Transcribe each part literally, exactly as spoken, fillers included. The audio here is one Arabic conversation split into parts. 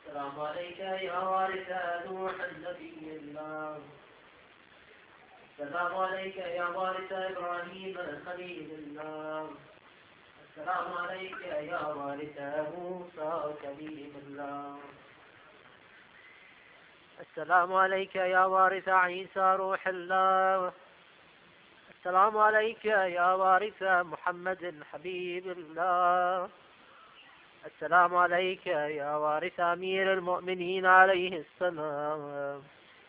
السلام عليك يا وارث نوح النبي الله. السلام عليك يا وارث إبراهيم خليل الله. السلام عليك يا وارث موسى كليم الله. السلام عليك يا وارث عيسى روح الله. السلام عليك يا وارث محمد حبيب الله. السلام عليك يا وارث أمير المؤمنين عليه السلام.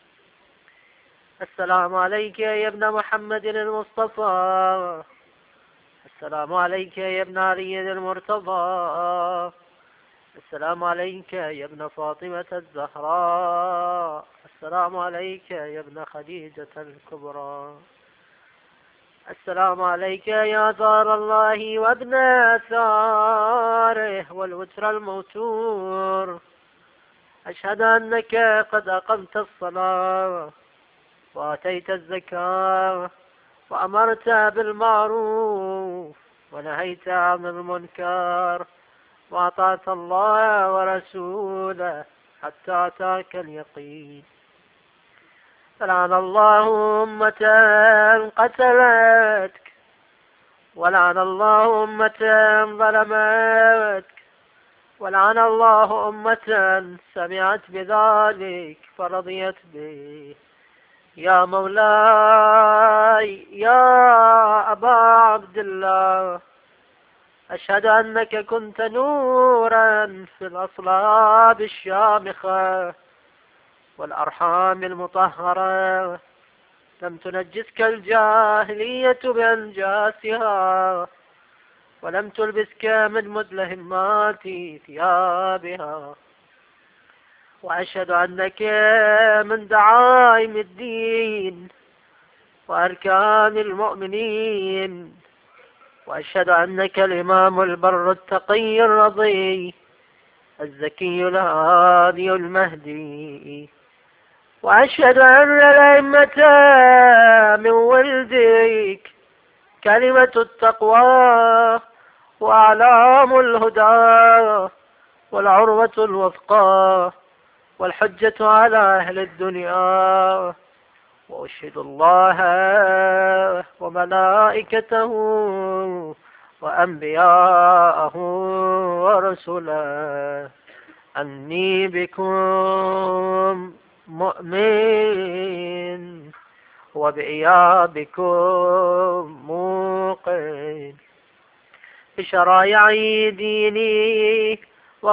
السلام عليك يا ابن محمد المصطفى. السلام عليك يا ابن علي المرتضى. السلام عليك يا ابن فاطمة الزهراء. السلام عليك يا ابن خديجة الكبرى. السلام عليك يا ثار الله وابن ثاره والوتر الموتور. أشهد أنك قد أقمت الصلاة وآتيت الزكاة وأمرت بالمعروف ونهيت عن المنكر وأطعت الله ورسوله حتى أتاك اليقين. فلعن الله أمة قتلتك ولعن الله أمة ظلمتك ولعن الله أمة سمعت بذلك فرضيت به. يا مولاي يا أبا عبد الله، أشهد أنك كنت نورا في الأصلاب الشامخة والأرحام المطهرة، لم تنجسك الجاهلية بأنجاسها ولم تلبسك من مدلهمات ثيابها. وأشهد أنك من دعائم الدين وأركان المؤمنين. وأشهد أنك الإمام البر التقي الرضي الزكي الهادي المهدي. وأشهد أن الأئمة من ولدك كلمة التقوى وأعلام الهدى والعروة الوثقى والحجة على أهل الدنيا. وأشهد الله وملائكته وأنبياءه ورسله أني بكم مؤمن وبإيابكم موقن بشرائع ديني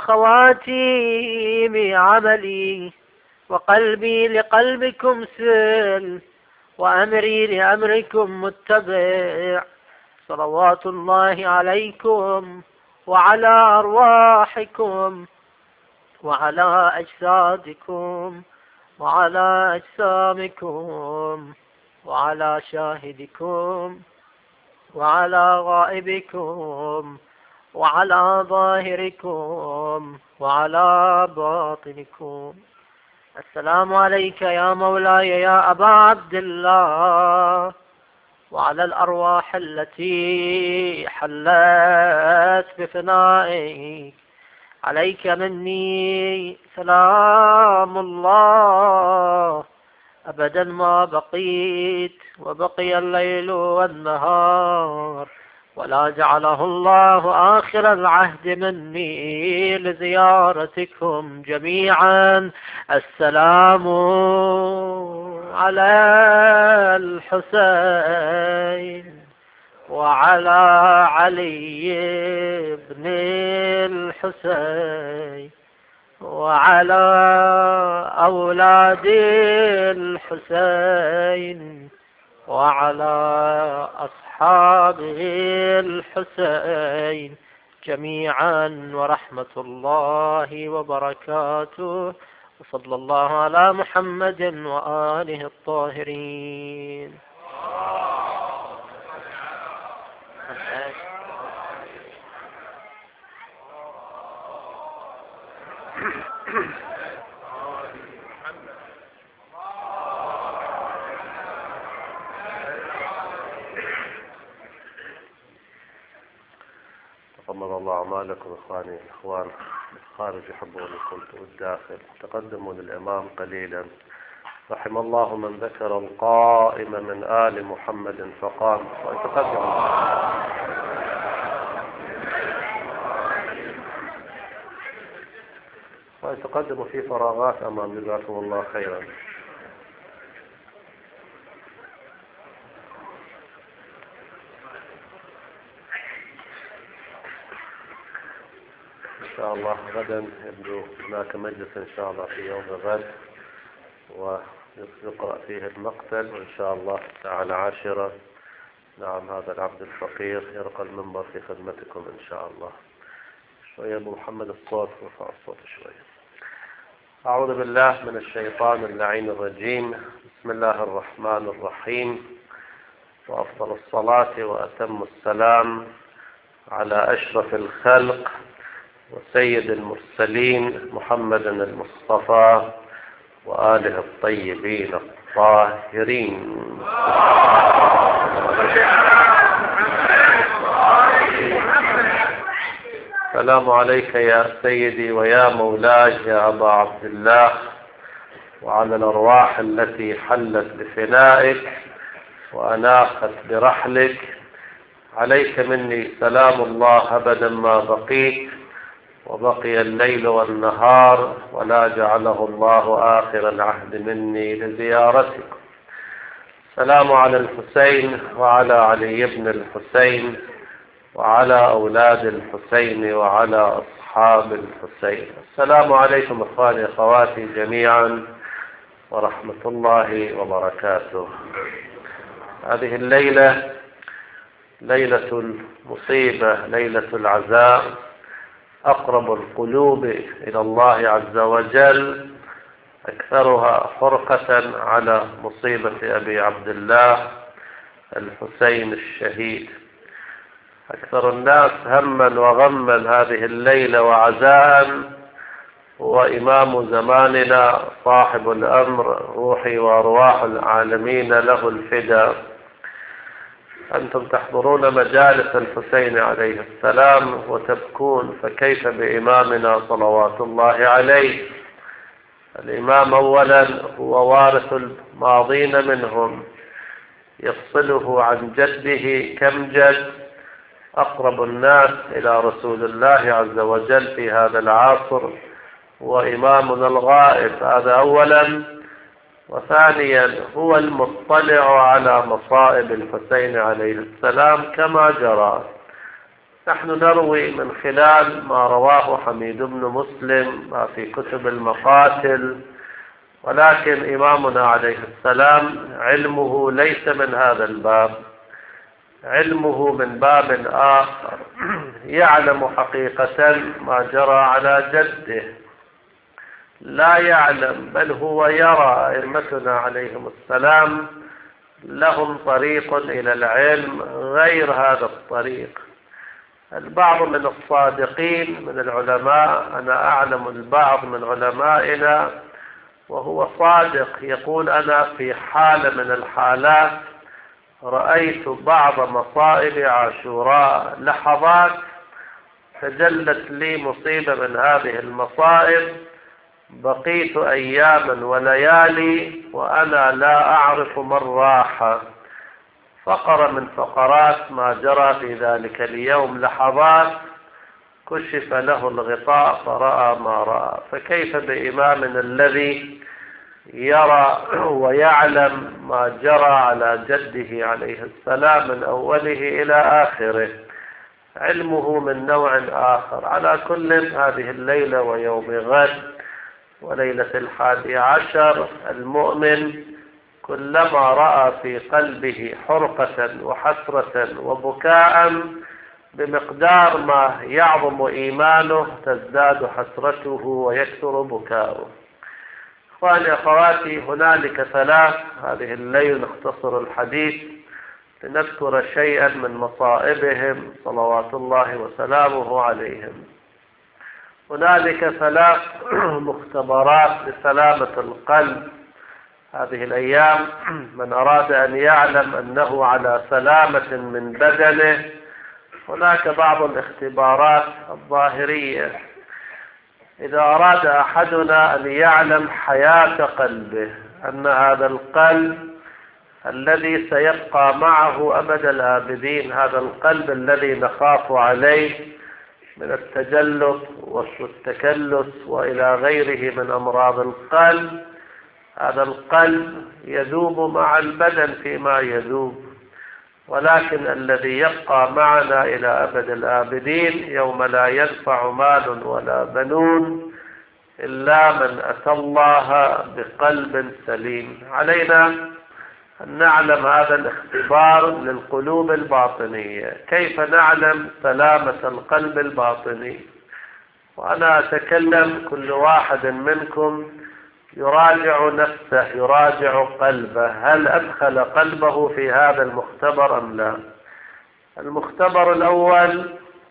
وخواتيم عملي، وقلبي لقلبكم سل وأمري لأمركم متبع. صلوات الله عليكم وعلى أرواحكم وعلى أجسادكم وعلى أجسامكم وعلى شاهدكم وعلى غائبكم وعلى ظاهركم وعلى باطنكم. السلام عليك يا مولاي يا أبا عبد الله، وعلى الأرواح التي حلت بفنائك. عليك مني سلام الله أبدا ما بقيت وبقي الليل والنهار، ولا جعله الله آخر العهد مني لزيارتكم جميعا. السلام على الحسين وعلى علي بن الحسين وعلى أولاد الحسين وعلى أصحابه الحسين جميعا، ورحمة الله وبركاته. وصلى الله على محمد وآله الطاهرين. تقبل الله أعمالكم إخواني الإخوان. الخارج يحبون القلت والداخل. تقدموا للإمام قليلا. رحم الله من ذكر القائم من آل محمد فقام. ويتقدم ويتقدم في فراغات أمام. جزاكم الله خيرا. إن شاء الله غدا يبدو هناك مجلس إن شاء الله في يوم الغد، ويقرأ فيه المقتل، وإن شاء الله الساعة العاشرة. نعم، هذا العبد الفقير يرقى المنبر في خدمتكم إن شاء الله. شوية أبو محمد الصوت، رفع الصوت شوية. أعوذ بالله من الشيطان اللعين الرجيم. بسم الله الرحمن الرحيم، وأفضل الصلاة وأتم السلام على أشرف الخلق وسيد المرسلين محمد المصطفى وآله الطيبين الطاهرين. السلام عليك يا سيدي ويا مولاي يا أبا عبد الله، وعلى الأرواح التي حلت بفنائك وأناقت برحلك. عليك مني سلام الله أبدا ما بقيت، وبقي الليل والنهار، ولا جعله الله آخر العهد مني لزيارتك. السلام على الحسين وعلى علي بن الحسين وعلى أولاد الحسين وعلى أصحاب الحسين. السلام عليكم إخواني أخواتي جميعا ورحمة الله وبركاته. هذه الليلة ليلة المصيبة، ليلة العزاء، أقرب القلوب إلى الله عز وجل، أكثرها حرقة على مصيبة أبي عبد الله الحسين الشهيد. أكثر الناس هما وغما هذه الليلة وعزاء هو إمام زماننا صاحب الأمر، روحي وأرواح العالمين له الفداء. أنتم تحضرون مجالس الحسين عليه السلام وتبكون، فكيف بإمامنا صلوات الله عليه؟ الإمام أولا هو وارث الماضين منهم، يفصله عن جده كم جد، أقرب الناس إلى رسول الله عز وجل في هذا العصر، وإمامنا الغائب. هذا أولا. وثانيا هو المطلع على مصائب الحسين عليه السلام كما جرى. نحن نروي من خلال ما رواه حميد بن مسلم ما في كتب المقاتل، ولكن إمامنا عليه السلام علمه ليس من هذا الباب، علمه من باب آخر. يعلم حقيقة ما جرى على جده، لا يعلم بل هو يرى. أئمتنا عليهم السلام لهم طريق إلى العلم غير هذا الطريق. البعض من الصادقين من العلماء، أنا أعلم البعض من علمائنا وهو صادق، يقول أنا في حالة من الحالات رأيت بعض مصائب عاشوراء، لحظات تجلت لي مصيبة من هذه المصائب، بقيت أياما وليالي وأنا لا أعرف من راح. فقرة من فقرات ما جرى في ذلك اليوم، لحظات كشف له الغطاء فرأى ما رأى. فكيف بإمامنا الذي يرى ويعلم ما جرى على جده عليه السلام من أوله إلى آخره؟ علمه من نوع آخر. على كل، هذه الليلة ويوم غد وليلة الحادي عشر، المؤمن كلما رأى في قلبه حرقة وحسرة وبكاء بمقدار ما يعظم إيمانه تزداد حسرته ويكثر بكاؤه. إخواني أخواتي، هنالك ثلاث. هذه الليلة نختصر الحديث لنذكر شيئا من مصائبهم صلوات الله وسلامه عليهم. هنالك ثلاث مختبرات لسلامة القلب هذه الأيام. من أراد أن يعلم أنه على سلامة من بدنه، هناك بعض الاختبارات الظاهرية. إذا أراد أحدنا أن يعلم حياة قلبه، أن هذا القلب الذي سيبقى معه أبد الآبدين، هذا القلب الذي نخاف عليه من التجلط والتكلس وإلى غيره من أمراض القلب، هذا القلب يذوب مع البدن فيما يذوب، ولكن الذي يبقى معنا إلى أبد الآبدين يوم لا ينفع مال ولا بنون إلا من أتى الله بقلب سليم. علينا أن نعلم هذا الاختبار للقلوب الباطنية، كيف نعلم سلامة القلب الباطني. وأنا أتكلم كل واحد منكم يراجع نفسه، يراجع قلبه، هل أدخل قلبه في هذا المختبر أم لا؟ المختبر الأول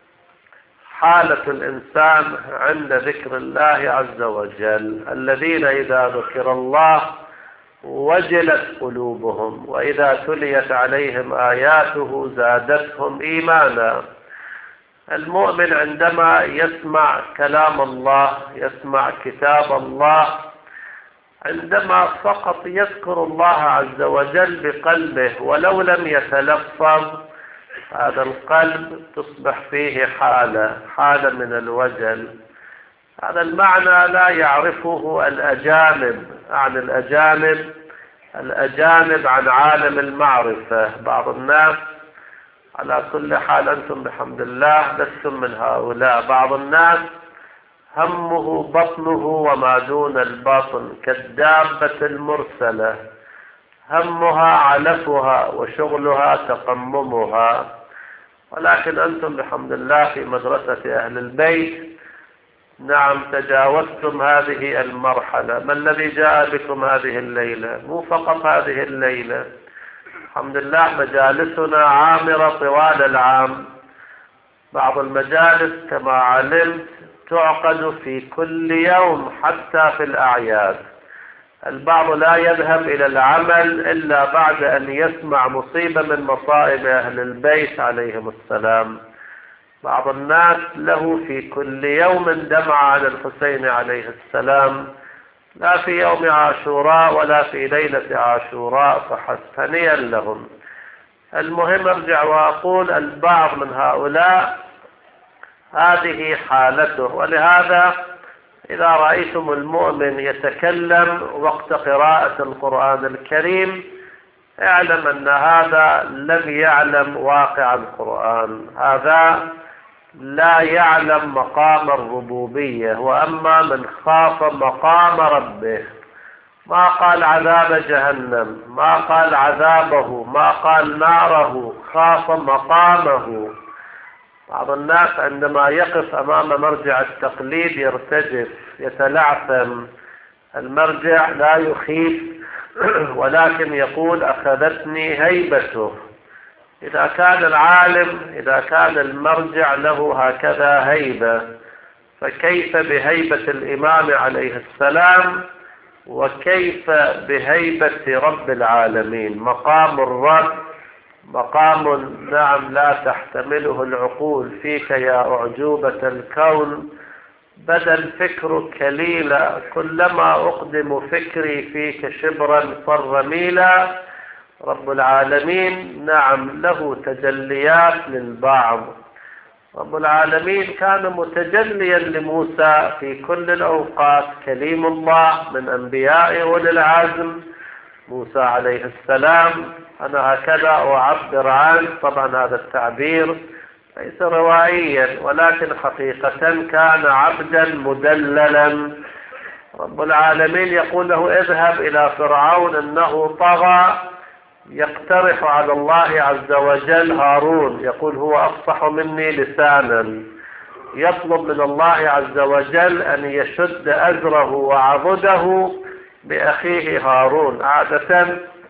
حالة الإنسان عند ذكر الله عز وجل، الذين إذا ذكر الله وجلت قلوبهم وإذا تليت عليهم آياته زادتهم إيمانا. المؤمن عندما يسمع كلام الله، يسمع كتاب الله، عندما فقط يذكر الله عز وجل بقلبه ولو لم يتلفظ، هذا القلب تصبح فيه حالة حالة من الوجل. هذا المعنى لا يعرفه الأجانب عن الأجانب الأجانب عن عالم المعرفة. بعض الناس، على كل حال أنتم بحمد الله لستم من هؤلاء، بعض الناس همه بطنه وما دون البطن كالدابة المرسلة، همها علفها وشغلها تقممها، ولكن أنتم بحمد الله في مدرسة أهل البيت نعم تجاوزتم هذه المرحلة. ما الذي جاء بكم هذه الليلة؟ مو فقط هذه الليلة، الحمد لله مجالسنا عامرة طوال العام. بعض المجالس كما علمت تعقد في كل يوم حتى في الأعياد. البعض لا يذهب إلى العمل إلا بعد أن يسمع مصيبة من مصائب أهل البيت عليهم السلام. بعض الناس له في كل يوم دمعة عن الحسين عليه السلام، لا في يوم عاشوراء ولا في ليلة عاشوراء فحسب، هنيئا لهم. المهم ارجع وأقول البعض من هؤلاء هذه حالته، ولهذا إذا رأيتم المؤمن يتكلم وقت قراءة القرآن الكريم اعلم أن هذا لم يعلم واقع القرآن، هذا لا يعلم مقام الربوبية. وأما من خاف مقام ربه، ما قال عذاب جهنم، ما قال عذابه، ما قال ناره، خاف مقامه. بعض الناس عندما يقف أمام مرجع التقليد يرتجف يتلعثم. المرجع لا يخيف ولكن يقول أخذتني هيبته. إذا كان العالم، إذا كان المرجع له هكذا هيبة، فكيف بهيبة الإمام عليه السلام، وكيف بهيبة رب العالمين؟ مقام الرب مقام نعم لا تحتمله العقول. فيك يا أعجوبة الكون بدا الفكر كليلا، كلما أقدم فكري فيك شبرا فر ميلا. رب العالمين نعم له تجليات للبعض. رب العالمين كان متجليا لموسى في كل الأوقات، كليم الله من أنبياء أولي العزم موسى عليه السلام. أنا هكذا أعبر عنه، طبعا هذا التعبير ليس روائيا ولكن حقيقة كان عبدا مدللا. رب العالمين يقول له اذهب إلى فرعون إنه طغى، يقترح على الله عز وجل هارون، يقول هو أفصح مني لسانا، يطلب من الله عز وجل أن يشد أزره وعضده بأخيه هارون. عادة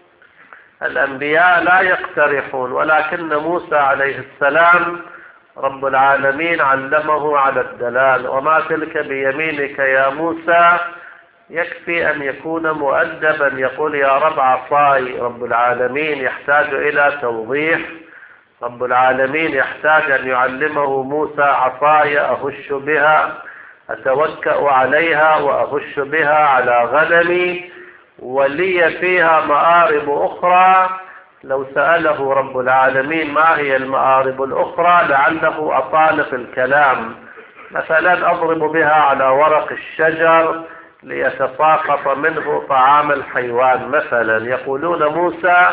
الأنبياء لا يقترحون، ولكن موسى عليه السلام رب العالمين علمه على الدلال. وما تلك بيمينك يا موسى، يكفي أن يكون مؤدبا يقول يا رب عصاي. رب العالمين يحتاج إلى توضيح، رب العالمين يحتاج أن يعلمه موسى عصاي أهش بها أتوكأ عليها وأهش بها على غنمي ولي فيها مآرب أخرى. لو سأله رب العالمين ما هي المآرب الأخرى لعله أطال في الكلام، مثلا أضرب بها على ورق الشجر ليتساقط منه طعام الحيوان مثلا. يقولون موسى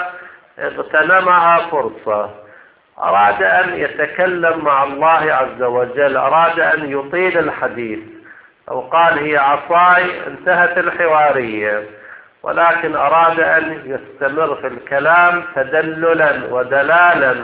اغتنمها فرصة، أراد أن يتكلم مع الله عز وجل، أراد أن يطيل الحديث، أو قال هي عصاي انتهت الحوارية، ولكن أراد أن يستمر في الكلام تدللا ودلالا.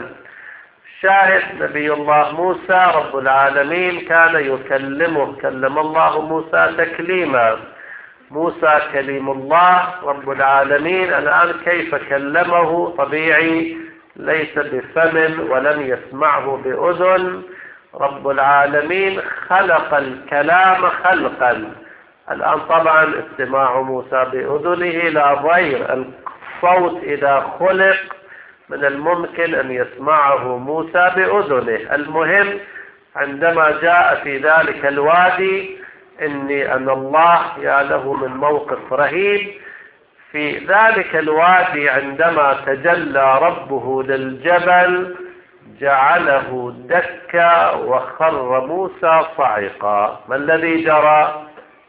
شاهد نبي الله موسى رب العالمين كان يكلمه، كلم الله موسى تكليما. موسى كليم الله رب العالمين، الآن كيف كلمه؟ طبيعي، ليس بفم ولم يسمعه بأذن. رب العالمين خلق الكلام خلقا. الآن طبعا استماع موسى بأذنه لا ضير، الصوت إذا خلق من الممكن أن يسمعه موسى بأذنه. المهم عندما جاء في ذلك الوادي إني أن الله يا له من موقف رهيب في ذلك الوادي، عندما تجلى ربه للجبل جعله دكا وخر موسى صعقا. ما الذي جرى؟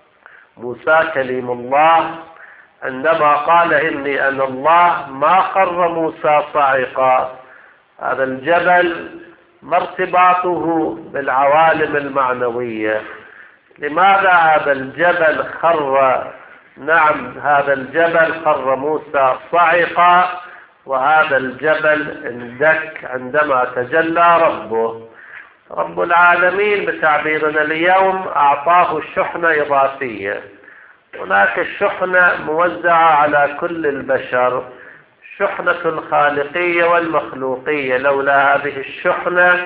موسى كليم الله عندما قال إني أنا الله ما خر موسى صعقا. هذا الجبل ما ارتباطه بالعوالم المعنوية؟ لماذا هذا الجبل خر؟ نعم، هذا الجبل خر موسى صعقا، وهذا الجبل اندك عندما تجلى ربه. رب العالمين بتعبيرنا اليوم أعطاه الشحنة إضافية. هناك الشحنة موزعة على كل البشر، شحنة الخالقية والمخلوقية. لولا هذه الشحنة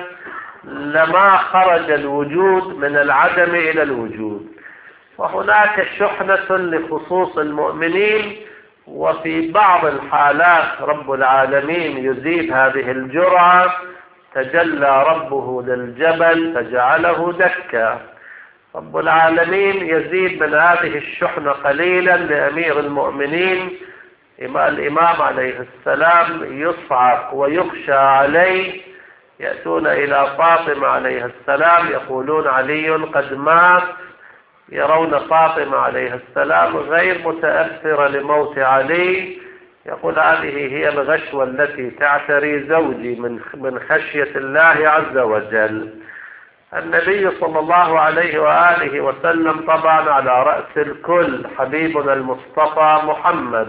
لما خرج الوجود من العدم إلى الوجود. وهناك شحنة لخصوص المؤمنين، وفي بعض الحالات رب العالمين يزيد هذه الجرعة، تجلى ربه للجبل فجعله دكا. رب العالمين يزيد من هذه الشحنة قليلا لأمير المؤمنين الإمام عليه السلام، يصعق ويخشى عليه. يأتون إلى فاطمة عليه السلام يقولون علي قد مات، يرون فاطمة عليه السلام غير متأثرة لموت علي، يقول هذه هي الغشوة التي تعتري زوجي من من خشية الله عز وجل. النبي صلى الله عليه وآله وسلم طبعا على رأس الكل، حبيبنا المصطفى محمد.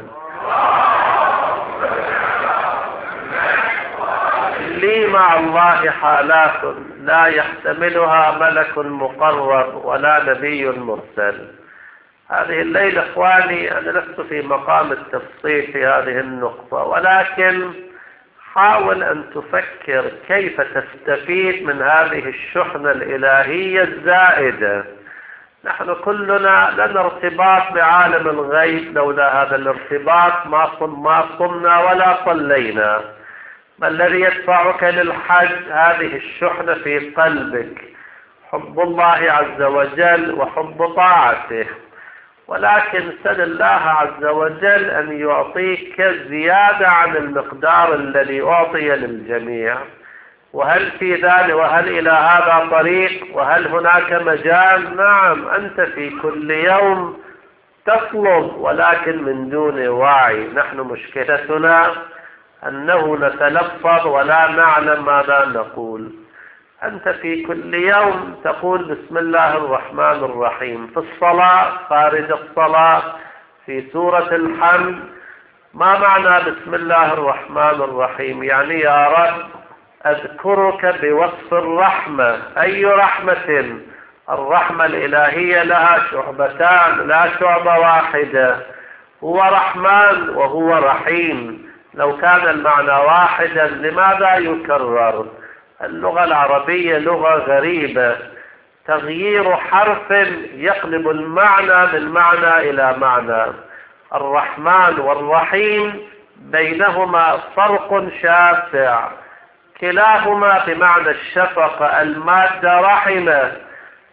لي مع الله حالات لا يحتملها ملك مقرب ولا نبي مرسل. هذه الليلة إخواني أنا لست في مقام التفصيل في هذه النقطة، ولكن حاول أن تفكر كيف تستفيد من هذه الشحنة الإلهية الزائدة. نحن كلنا لنا ارتباط بعالم الغيب، لولا هذا الارتباط ما ما صمنا ولا صلينا. ما الذي يدفعك للحج؟ هذه الشحنة في قلبك، حب الله عز وجل وحب طاعته. ولكن سل الله عز وجل أن يعطيك زيادة عن المقدار الذي أعطي للجميع. وهل في ذلك وهل إلى هذا طريق وهل هناك مجال؟ نعم، أنت في كل يوم تطلب ولكن من دون وعي. نحن مشكلتنا أنه نتلفظ ولا نعلم ماذا نقول. أنت في كل يوم تقول بسم الله الرحمن الرحيم في الصلاة، خارج الصلاة، في سورة الحمد. ما معنى بسم الله الرحمن الرحيم؟ يعني يا رب أذكرك بوصف الرحمة. أي رحمة؟ الرحمة الإلهية لها شعبتان لا شعبة واحدة، هو رحمن وهو رحيم. لو كان المعنى واحدا لماذا يكرر؟ اللغة العربية لغة غريبة، تغيير حرف يقلب المعنى من معنى إلى معنى. الرحمن والرحيم بينهما فرق شاسع، كلاهما بمعنى الشفقة، المادة رحمة.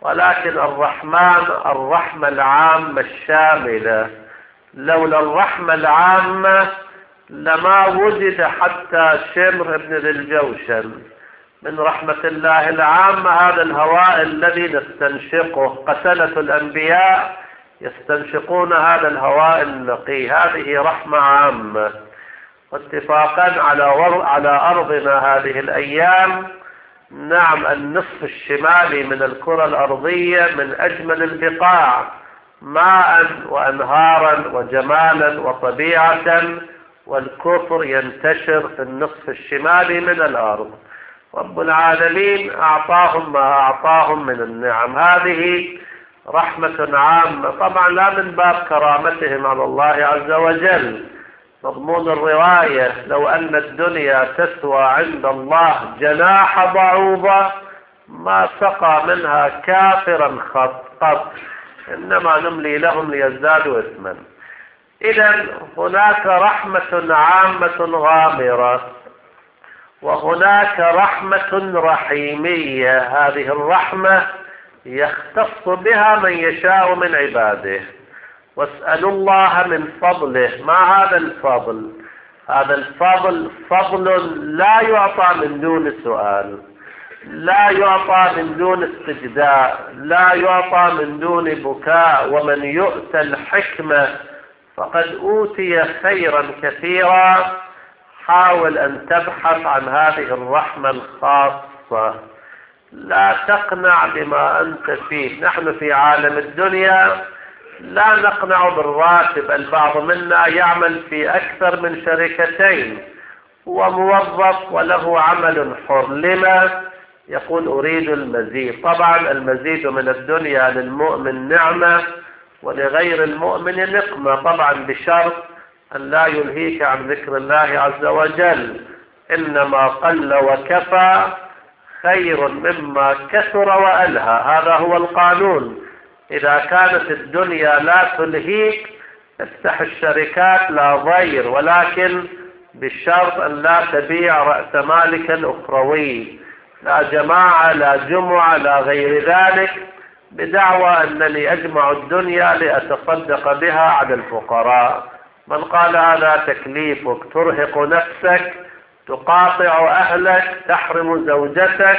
ولكن الرحمن الرحمة العامة الشاملة. لولا الرحمة العامة لما وجد حتى شمر بن ذي الجوشن. من رحمة الله العامة هذا الهواء الذي نستنشقه، قتلة الأنبياء يستنشقون هذا الهواء النقي، هذه رحمة عامة. واتفاقا على على أرضنا هذه الأيام، نعم، النصف الشمالي من الكرة الأرضية من أجمل البقاع ماء وأنهارا وجمالا وطبيعة، والكفر ينتشر في النصف الشمالي من الأرض. رب العالمين أعطاهم ما أعطاهم من النعم، هذه رحمة عامة. طبعا لا من باب كرامتهم على الله عز وجل. مضمون الرواية: لو أن الدنيا تسوى عند الله جناح بعوضة ما سقى منها كافرا قط، إنما نملي لهم ليزدادوا إثما. إذن هناك رحمة عامة غامرة، وهناك رحمة رحيمية. هذه الرحمة يختص بها من يشاء من عباده. واسألوا الله من فضله. ما هذا الفضل؟ هذا الفضل فضل لا يعطى من دون سؤال، لا يعطى من دون استجداء، لا يعطى من دون بكاء. ومن يؤتى الحكمة فقد أوتي خيرا كثيرا. حاول أن تبحث عن هذه الرحمة الخاصة، لا تقنع بما أنت فيه. نحن في عالم الدنيا لا نقنع بالراتب. البعض منا يعمل في أكثر من شركتين، هو موظف وله عمل حر. لما؟ يقول أريد المزيد. طبعا المزيد من الدنيا للمؤمن نعمة، ولغير المؤمن نقمة، طبعا بشرط أن لا يلهيك عن ذكر الله عز وجل. إنما قل وكفى خير مما كثر وألهى، هذا هو القانون. إذا كانت الدنيا لا تلهيك افتح الشركات لا ضير، ولكن بالشرط أن لا تبيع رأس مالك الأخروي، لا جماعة لا جمعة لا غير ذلك، بدعوى أنني أجمع الدنيا لأتصدق بها على الفقراء. من قال هذا تكليفك، ترهق نفسك، تقاطع أهلك، تحرم زوجتك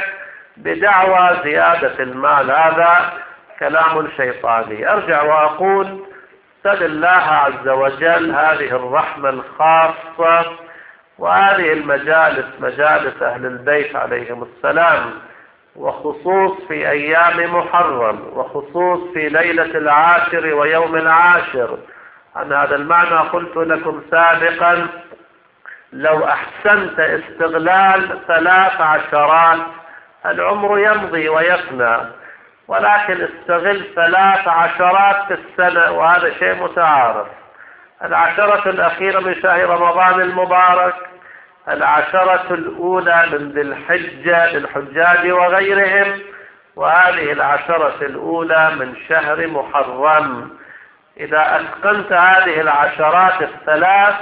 بدعوى زيادة المال، هذا كلام شيطاني. أرجع وأقول: سل الله عز وجل هذه الرحمة الخاصة. وهذه المجالس مجالس أهل البيت عليهم السلام، وخصوص في أيام محرم، وخصوص في ليلة العاشر ويوم العاشر. عن هذا المعنى قلت لكم سابقا: لو أحسنت استغلال ثلاث عشرات العمر يمضي ويفنى، ولكن استغل ثلاث عشرات في السنة، وهذا شيء متعارف. العشرة الأخيرة من شهر رمضان المبارك، العشرة الأولى من ذي الحجة للحجاج وغيرهم، وهذه العشرة الأولى من شهر محرم. إذا أتقنت هذه العشرات الثلاث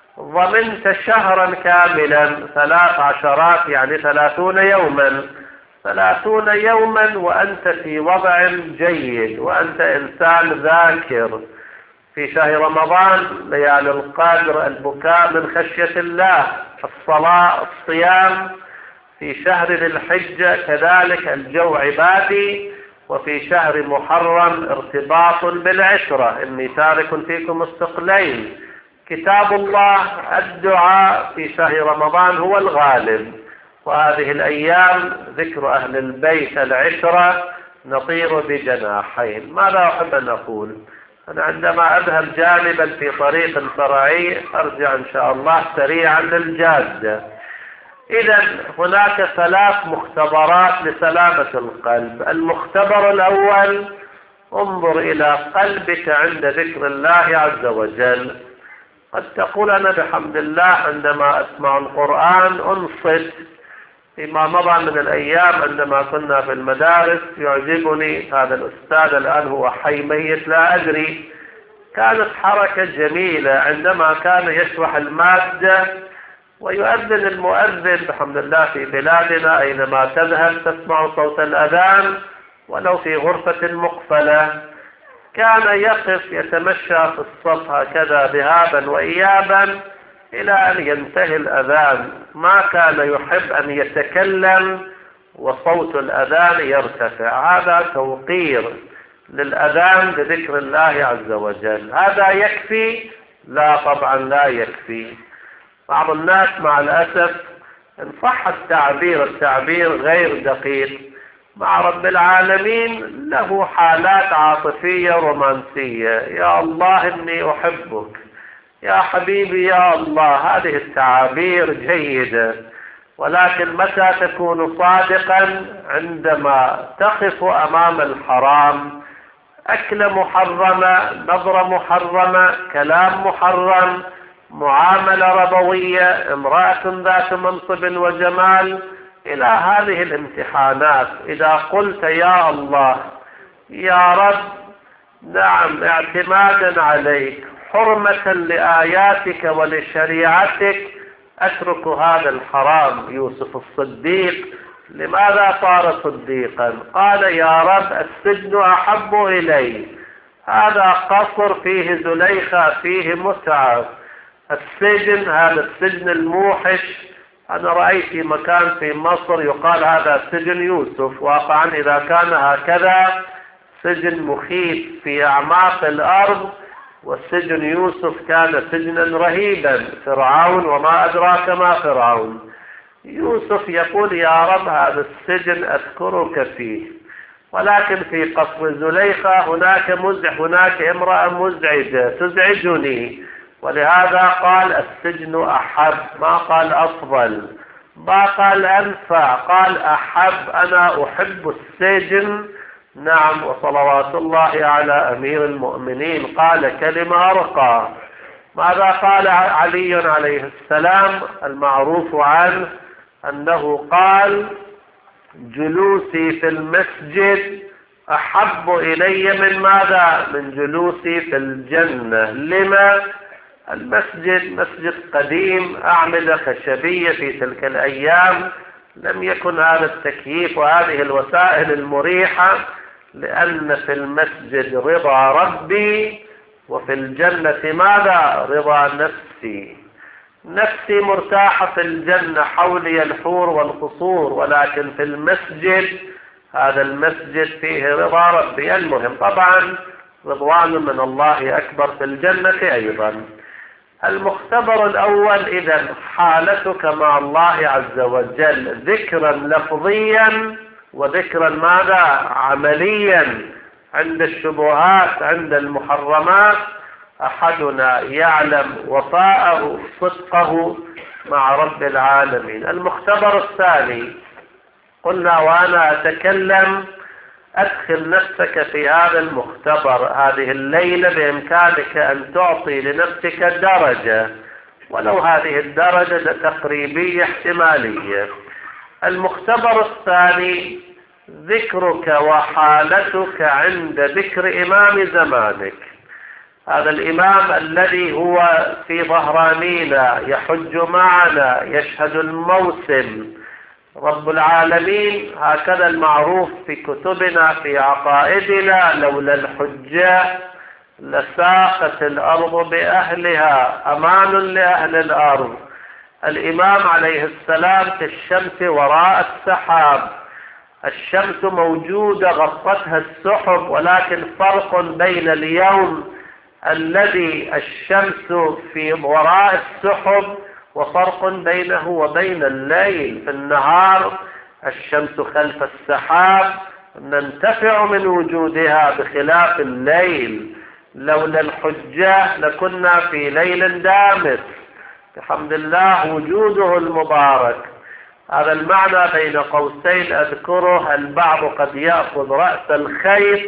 ضمنت شهرا كاملا. ثلاث عشرات يعني ثلاثون يوما، ثلاثون يوما وأنت في وضع جيد، وأنت إنسان ذاكر. في شهر رمضان ليالي القدر، البكاء من خشية الله، الصلاة، الصيام. في شهر ذي الحجة كذلك الجو عبادي. وفي شهر محرم ارتباط بالعشرة، إني تارك فيكم الثقلين. كتاب الله الدعاء في شهر رمضان هو الغالب. وهذه الأيام ذكر أهل البيت العشرة نطير بجناحين. ماذا أحب أن أقول؟ أنا عندما أذهب جانبا في طريق فرعي أرجع إن شاء الله سريعا للجادة. إذا هناك ثلاث مختبرات لسلامة القلب. المختبر الأول: انظر إلى قلبك عند ذكر الله عز وجل. قد تقول: أنا بحمد الله عندما أسمع القرآن أنصت. فيما مضى من الأيام عندما كنا في المدارس يعجبني هذا الأستاذ، الآن هو حي ميت لا أدري، كانت حركة جميلة عندما كان يشرح المادة ويؤذن المؤذن. بحمد الله في بلادنا أينما تذهب تسمع صوت الأذان، ولو في غرفة مقفلة، كان يقف يتمشى في الصف هكذا ذهابا وإيابا إلى أن ينتهي الأذان. ما كان يحب أن يتكلم وصوت الأذان يرتفع. هذا توقير للأذان بذكر الله عز وجل. هذا يكفي؟ لا طبعا لا يكفي. بعض الناس مع الأسف إن صح التعبير التعبير غير دقيق مع رب العالمين له حالات عاطفية رومانسية. يا الله إني أحبك، يا حبيبي يا الله. هذه التعابير جيدة، ولكن متى تكون صادقا؟ عندما تقف أمام الحرام، أكل محرمة، نظرة محرمة، كلام محرم، معاملة ربوية، امرأة ذات منصب وجمال، إلى هذه الامتحانات. إذا قلت يا الله يا رب نعم اعتمادا عليك حرمة لآياتك ولشريعتك أترك هذا الحرام. يوسف الصديق لماذا صار صديقا؟ قال يا رب السجن أحب إلي. هذا قصر فيه زليخة فيه متعة. السجن هذا السجن الموحش. أنا رأيت في مكان في مصر يقال هذا سجن يوسف. واقعا إذا كان هكذا سجن مخيف في أعماق الأرض، والسجن يوسف كان سجنا رهيبا. فرعون وما أدراك ما فرعون. يوسف يقول يا رب هذا السجن أذكرك فيه، ولكن في قصر زليخة هناك مزع هناك امرأة مزعجة تزعجني، ولهذا قال السجن أحب، ما قال أفضل، ما قال أنفع، قال أحب. أنا أحب السجن. نعم، وصلوات الله على أمير المؤمنين قال كلمة أرقى. ماذا قال علي عليه السلام المعروف عنه؟ أنه قال جلوسي في المسجد أحب إلي من ماذا؟ من جلوسي في الجنة. لما؟ المسجد مسجد قديم، أعمدة خشبية في تلك الأيام، لم يكن هذا التكييف وهذه الوسائل المريحة، لأن في المسجد رضا ربي وفي الجنة ماذا؟ رضا نفسي. نفسي مرتاحة في الجنة، حولي الحور والقصور، ولكن في المسجد هذا المسجد فيه رضا ربي. المهم طبعا رضوان من الله أكبر في الجنة أيضا. المختبر الأول إذن حالتك مع الله عز وجل ذكرا لفظيا وذكرا ماذا؟ عمليا. عند الشبهات عند المحرمات أحدنا يعلم وفاءه صدقه مع رب العالمين. المختبر الثاني قلنا وأنا أتكلم أدخل نفسك في هذا المختبر. هذه الليلة بإمكانك أن تعطي لنفسك درجة، ولو هذه الدرجة تقريبية احتمالية. المختبر الثاني ذكرك وحالتك عند ذكر إمام زمانك. هذا الإمام الذي هو في ظهرانينا يحج معنا يشهد الموسم، رب العالمين، هكذا المعروف في كتبنا في عقائدنا. لولا الحجاج لساقت الأرض بأهلها، أمان لأهل الأرض. الإمام عليه السلام كالشمس وراء السحاب. الشمس موجودة غطتها السحب، ولكن فرق بين اليوم الذي الشمس في وراء السحب وفرق بينه وبين الليل. في النهار الشمس خلف السحاب ننتفع من وجودها بخلاف الليل. لولا الحجاج لكنا في ليل دامس، بحمد الله وجوده المبارك. هذا المعنى بين قوسين أذكره. البعض قد يأخذ رأس الخيط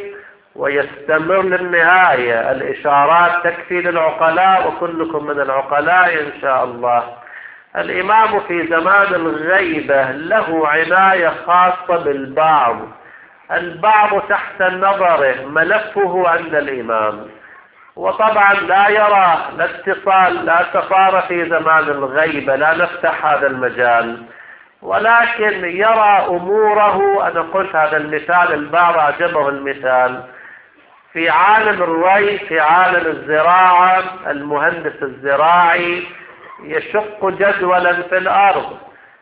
ويستمر للنهاية. الإشارات تكفي للعقلاء، وكلكم من العقلاء إن شاء الله. الإمام في زمان الغيبة له عناية خاصة بالبعض. البعض تحت نظره ملفه عند الإمام، وطبعا لا يرى لا اتصال لا سفارة في زمان الغيبة، لا نفتح هذا المجال. ولكن يرى أموره. أنا قلت هذا المثال، البعض أعجبه المثال. في عالم الري، في عالم الزراعة، المهندس الزراعي يشق جدولا في الأرض،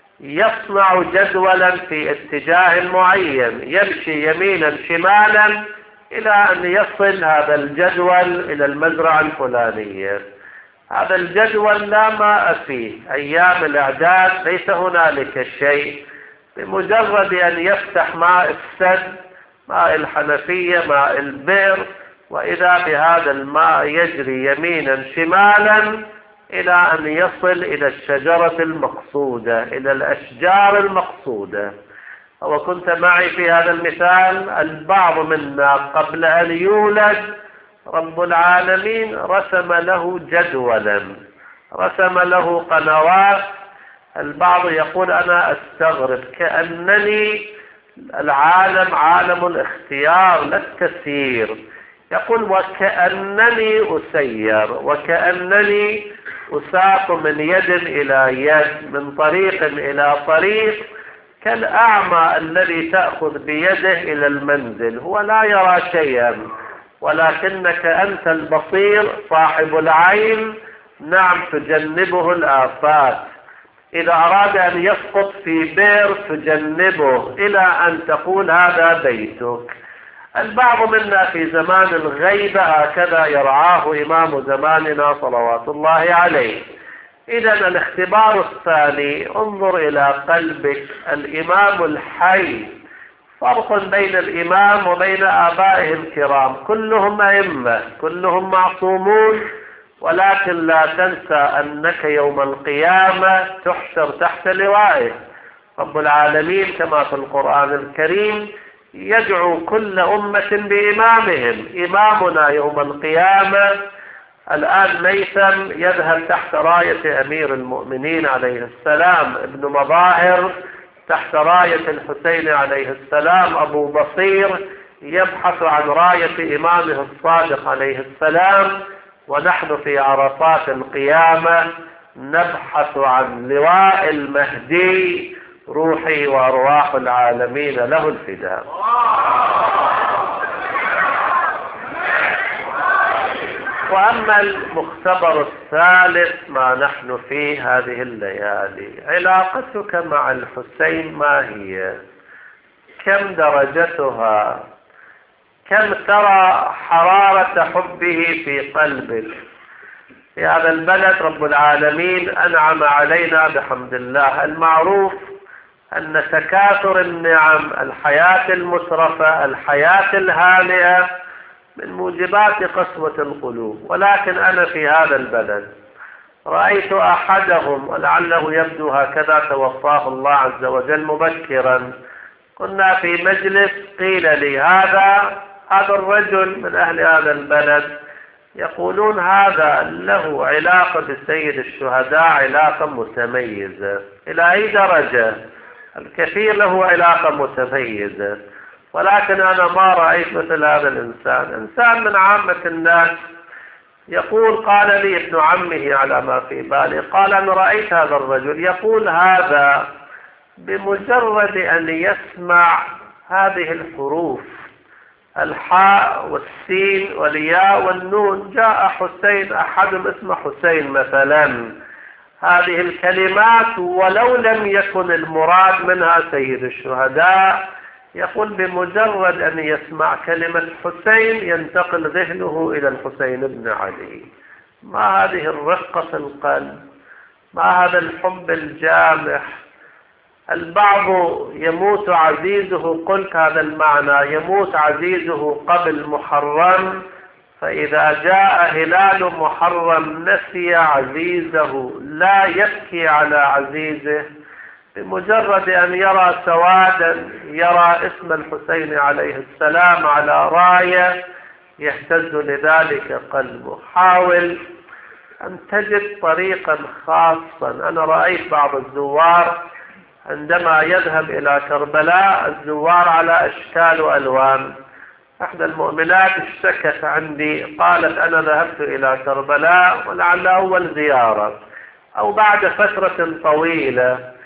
يصنع جدولا في اتجاه معين، يمشي يمينا شمالا إلى أن يصل هذا الجدول إلى المزرعة الفلانية. هذا الجدول لا ماء فيه، أيام الإعداد ليس هنالك شيء، بمجرد أن يفتح ماء السد، ماء الحنفية، ماء البئر، وإذا بهذا الماء يجري يمينا شمالا إلى أن يصل إلى الشجرة المقصودة، إلى الأشجار المقصودة. وكنت معي في هذا المثال. البعض منا قبل أن يولد رب العالمين رسم له جدولا، رسم له قنوات. البعض يقول أنا أستغرب، كأنني العالم عالم الاختيار لا التسيير. يقول وكأنني أسير، وكأنني أساق من يد إلى يد، من طريق إلى طريق، كالأعمى الذي تأخذ بيده إلى المنزل. هو لا يرى شيئا، ولكنك أنت البصير صاحب العين، نعم، تجنبه الآفات. إذا أراد أن يسقط في بئر تجنبه إلى أن تقول هذا بيتك. البعض منا في زمان الغيبة هكذا يرعاه إمام زماننا صلوات الله عليه. إذا الاختبار الثاني، انظر إلى قلبك. الإمام الحي، فرق بين الإمام وبين آبائه الكرام، كلهم أئمة، كلهم معصومون، ولكن لا تنسى أنك يوم القيامة تحشر تحت لوائه. رب العالمين كما في القرآن الكريم يدعو كل أمة بإمامهم. إمامنا يوم القيامة الآن ميثم يذهب تحت راية أمير المؤمنين عليه السلام، ابن مظاهر تحت راية الحسين عليه السلام، أبو بصير يبحث عن راية إمامه الصادق عليه السلام، ونحن في عرفات القيامة نبحث عن لواء المهدي، روحي وأرواح العالمين له الفداء. وأما المختبر الثالث ما نحن فيه هذه الليالي، علاقتك مع الحسين ما هي؟ كم درجتها؟ كم ترى حرارة حبه في قلبك؟ في هذا البلد رب العالمين أنعم علينا بحمد الله. المعروف أن تكاثر النعم، الحياة المترفة، الحياة الهانئة، من موجبات قسوة القلوب. ولكن أنا في هذا البلد رأيت أحدهم، ولعله يبدو هكذا توفاه الله عز وجل مبكرا. كنا في مجلس، قيل لي هذا هذا الرجل من أهل هذا البلد يقولون هذا له علاقة بسيد الشهداء، علاقة متميزة. إلى أي درجة؟ الكثير له علاقة متميزة، ولكن أنا ما رأيت مثل هذا الإنسان. إنسان من عامة الناس يقول قال لي ابن عمه على ما في بالي، قال أنا رأيت هذا الرجل يقول هذا بمجرد أن يسمع هذه الحروف، الحاء والسين والياء والنون، جاء حسين، أحدهم اسمه حسين مثلا، هذه الكلمات ولو لم يكن المراد منها سيد الشهداء، يقول بمجرد أن يسمع كلمة حسين ينتقل ذهنه إلى الحسين بن علي. ما هذه الرقة في القلب؟ ما هذا الحب الجامح؟ البعض يموت عزيزه، قلت هذا المعنى، يموت عزيزه قبل محرم، فإذا جاء هلال محرم نسي عزيزه، لا يبكي على عزيزه. بمجرد أن يرى سوادا، يرى اسم الحسين عليه السلام على راية، يهتز لذلك قلبه. حاول أن تجد طريقا خاصا. أنا رأيت بعض الزوار عندما يذهب إلى كربلاء، الزوار على أشكال وألوان. أحدى المؤمنات اشتكت عندي، قالت أنا ذهبت إلى كربلاء ولعل أول زيارة أو بعد فترة طويلة،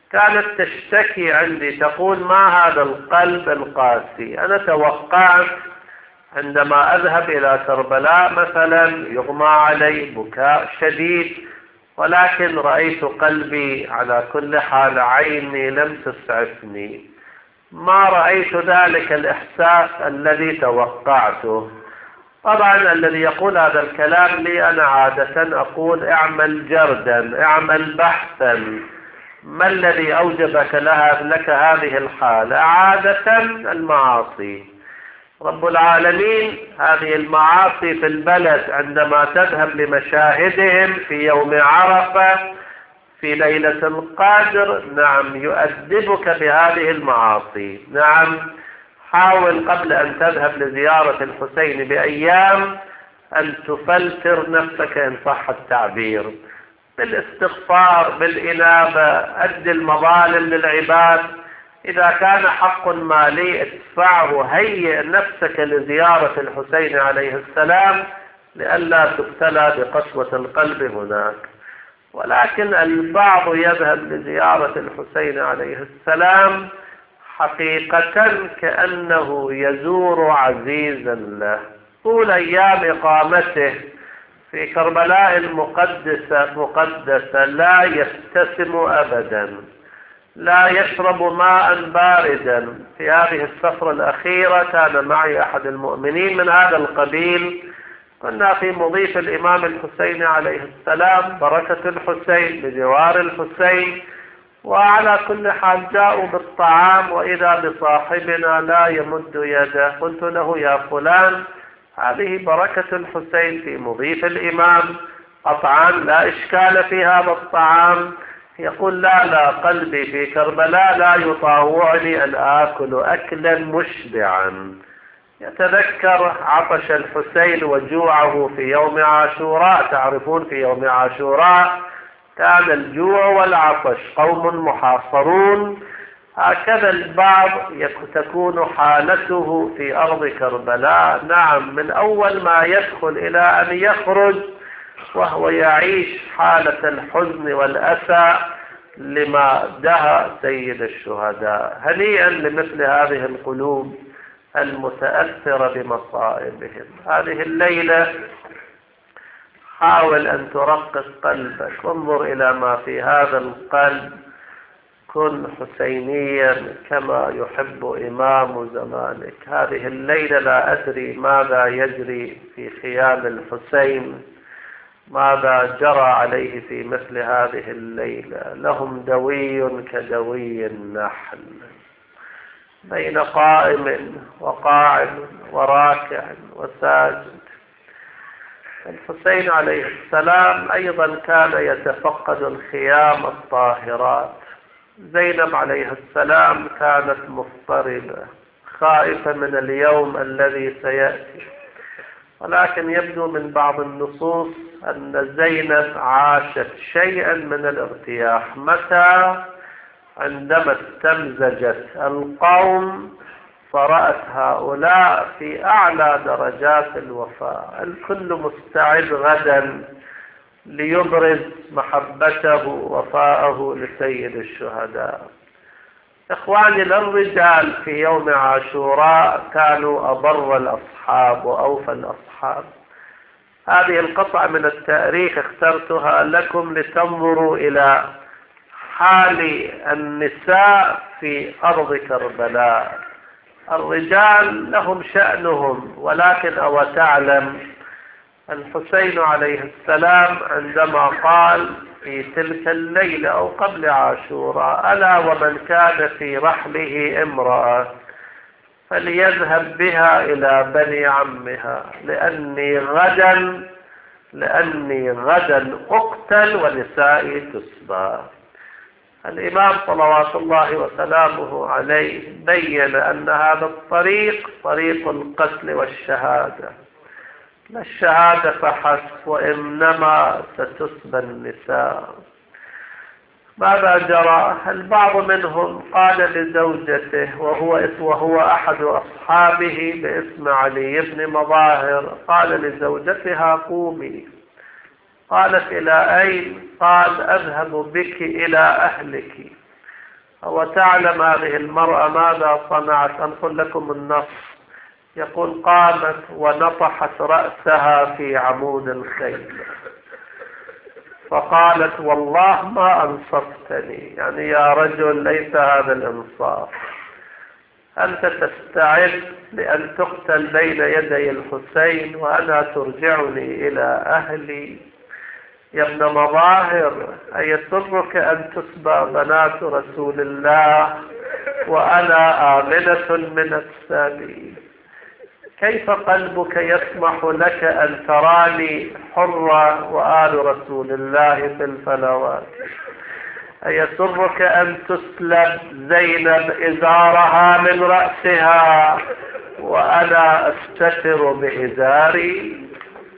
كانت تشتكي عندي تقول: ما هذا القلب القاسي؟ أنا توقعت عندما أذهب إلى كربلاء مثلا يغمى علي بكاء شديد، ولكن رأيت قلبي على كل حال، عيني لم تسعفني، ما رأيت ذلك الإحساس الذي توقعته. طبعا الذي يقول هذا الكلام لي أنا عادة أقول: اعمل جردا، اعمل بحثا، ما الذي أوجبك لها لك هذه الحالة؟ عادة المعاصي. رب العالمين هذه المعاصي في البلد عندما تذهب لمشاهدهم في يوم عرفة في ليلة القدر، نعم يؤدبك بهذه المعاصي. نعم حاول قبل أن تذهب لزيارة الحسين بأيام أن تفلتر نفسك إن صح التعبير، بالاستغفار، بالإنابة، أد المظالم للعباد. إذا كان حق مالي ادفعه، هيئ نفسك لزيارة الحسين عليه السلام لئلا تبتلى بقسوة القلب هناك. ولكن البعض يذهب لزيارة الحسين عليه السلام حقيقة كأنه يزور عزيزا له. طول أيام إقامته في كربلاء المقدسة مقدسة لا يبتسم أبدا، لا يشرب ماء باردا. في هذه السفرة الأخيرة كان معي أحد المؤمنين من هذا القبيل، كنا في مضيف الإمام الحسين عليه السلام، بركة الحسين بجوار الحسين، وعلى كل حال جاءوا بالطعام، وإذا بصاحبنا لا يمد يده. قلت له: يا فلان، هذه بركة الحسين في مضيف الإمام، قطعا لا إشكال في هذا الطعام. يقول: لا لا، قلبي في كربلاء لا يطاوعني أن آكل أكلا مشبعا. يتذكر عطش الحسين وجوعه في يوم عاشوراء. تعرفون في يوم عاشوراء كان الجوع والعطش، قوم محاصرون. هكذا البعض تكون حالته في أرض كربلاء. نعم، من أول ما يدخل إلى أن يخرج وهو يعيش حالة الحزن والأسى لما دهى سيد الشهداء. هنيئا لمثل هذه القلوب المتأثرة بمصائبهم. هذه الليلة حاول أن ترقق قلبك، انظر إلى ما في هذا القلب، كن حسينيا كما يحب إمام زمانك. هذه الليلة لا أدري ماذا يجري في خيام الحسين، ماذا جرى عليه في مثل هذه الليلة. لهم دوي كدوي النحل، بين قائم وقاعد وراكع وساجد. الحسين عليه السلام أيضا كان يتفقد الخيام الطاهرات. زينب عليه السلام كانت مضطربة خائفة من اليوم الذي سيأتي، ولكن يبدو من بعض النصوص أن زينب عاشت شيئا من الارتياح. متى؟ عندما استمزجت القوم فرأت هؤلاء في أعلى درجات الوفاء، الكل مستعد غدا ليبرز محبته ووفاءه لسيد الشهداء. إخواني، للرجال في يوم عاشوراء كانوا أبر الأصحاب وأوفى الأصحاب. هذه القطعة من التاريخ اخترتها لكم لتنظروا إلى حال النساء في أرض كربلاء. الرجال لهم شأنهم، ولكن أو تعلم الحسين عليه السلام عندما قال في تلك الليلة أو قبل عاشوراء: ألا ومن كان في رحله امرأة فليذهب بها إلى بني عمها لأني غدا لأني غدا أقتل ونسائي تسبى. الإمام صلوات الله وسلامه عليه بين أن هذا الطريق طريق القتل والشهادة، لا الشهادة فحسب، وإنما ستسبى النساء. ماذا جرى؟ البعض منهم قال لزوجته، وهو وهو أحد أصحابه باسم علي بن مظاهر، قال لزوجتها: قومي. قالت: إلى أين؟ قال: أذهب بك إلى أهلك. وتعلم هذه المرأة ماذا صنعت؟ أنقل لكم النص. يقول: قامت ونطحت رأسها في عمود الخيل فقالت: والله ما أنصفتني. يعني يا رجل، ليس هذا الإنصاف. أنت تستعد لأن تقتل بين يدي الحسين وأنا ترجعني إلى أهلي. يا ابن مظاهر، أيسرك أن تسبى بنات رسول الله وأنا آمنة من السبي؟ كيف قلبك يسمح لك أن تراني حرة وآل رسول الله في الفلوات؟ أيسرك أن تسلب زينب إزارها من رأسها وأنا أستتر بإزاري؟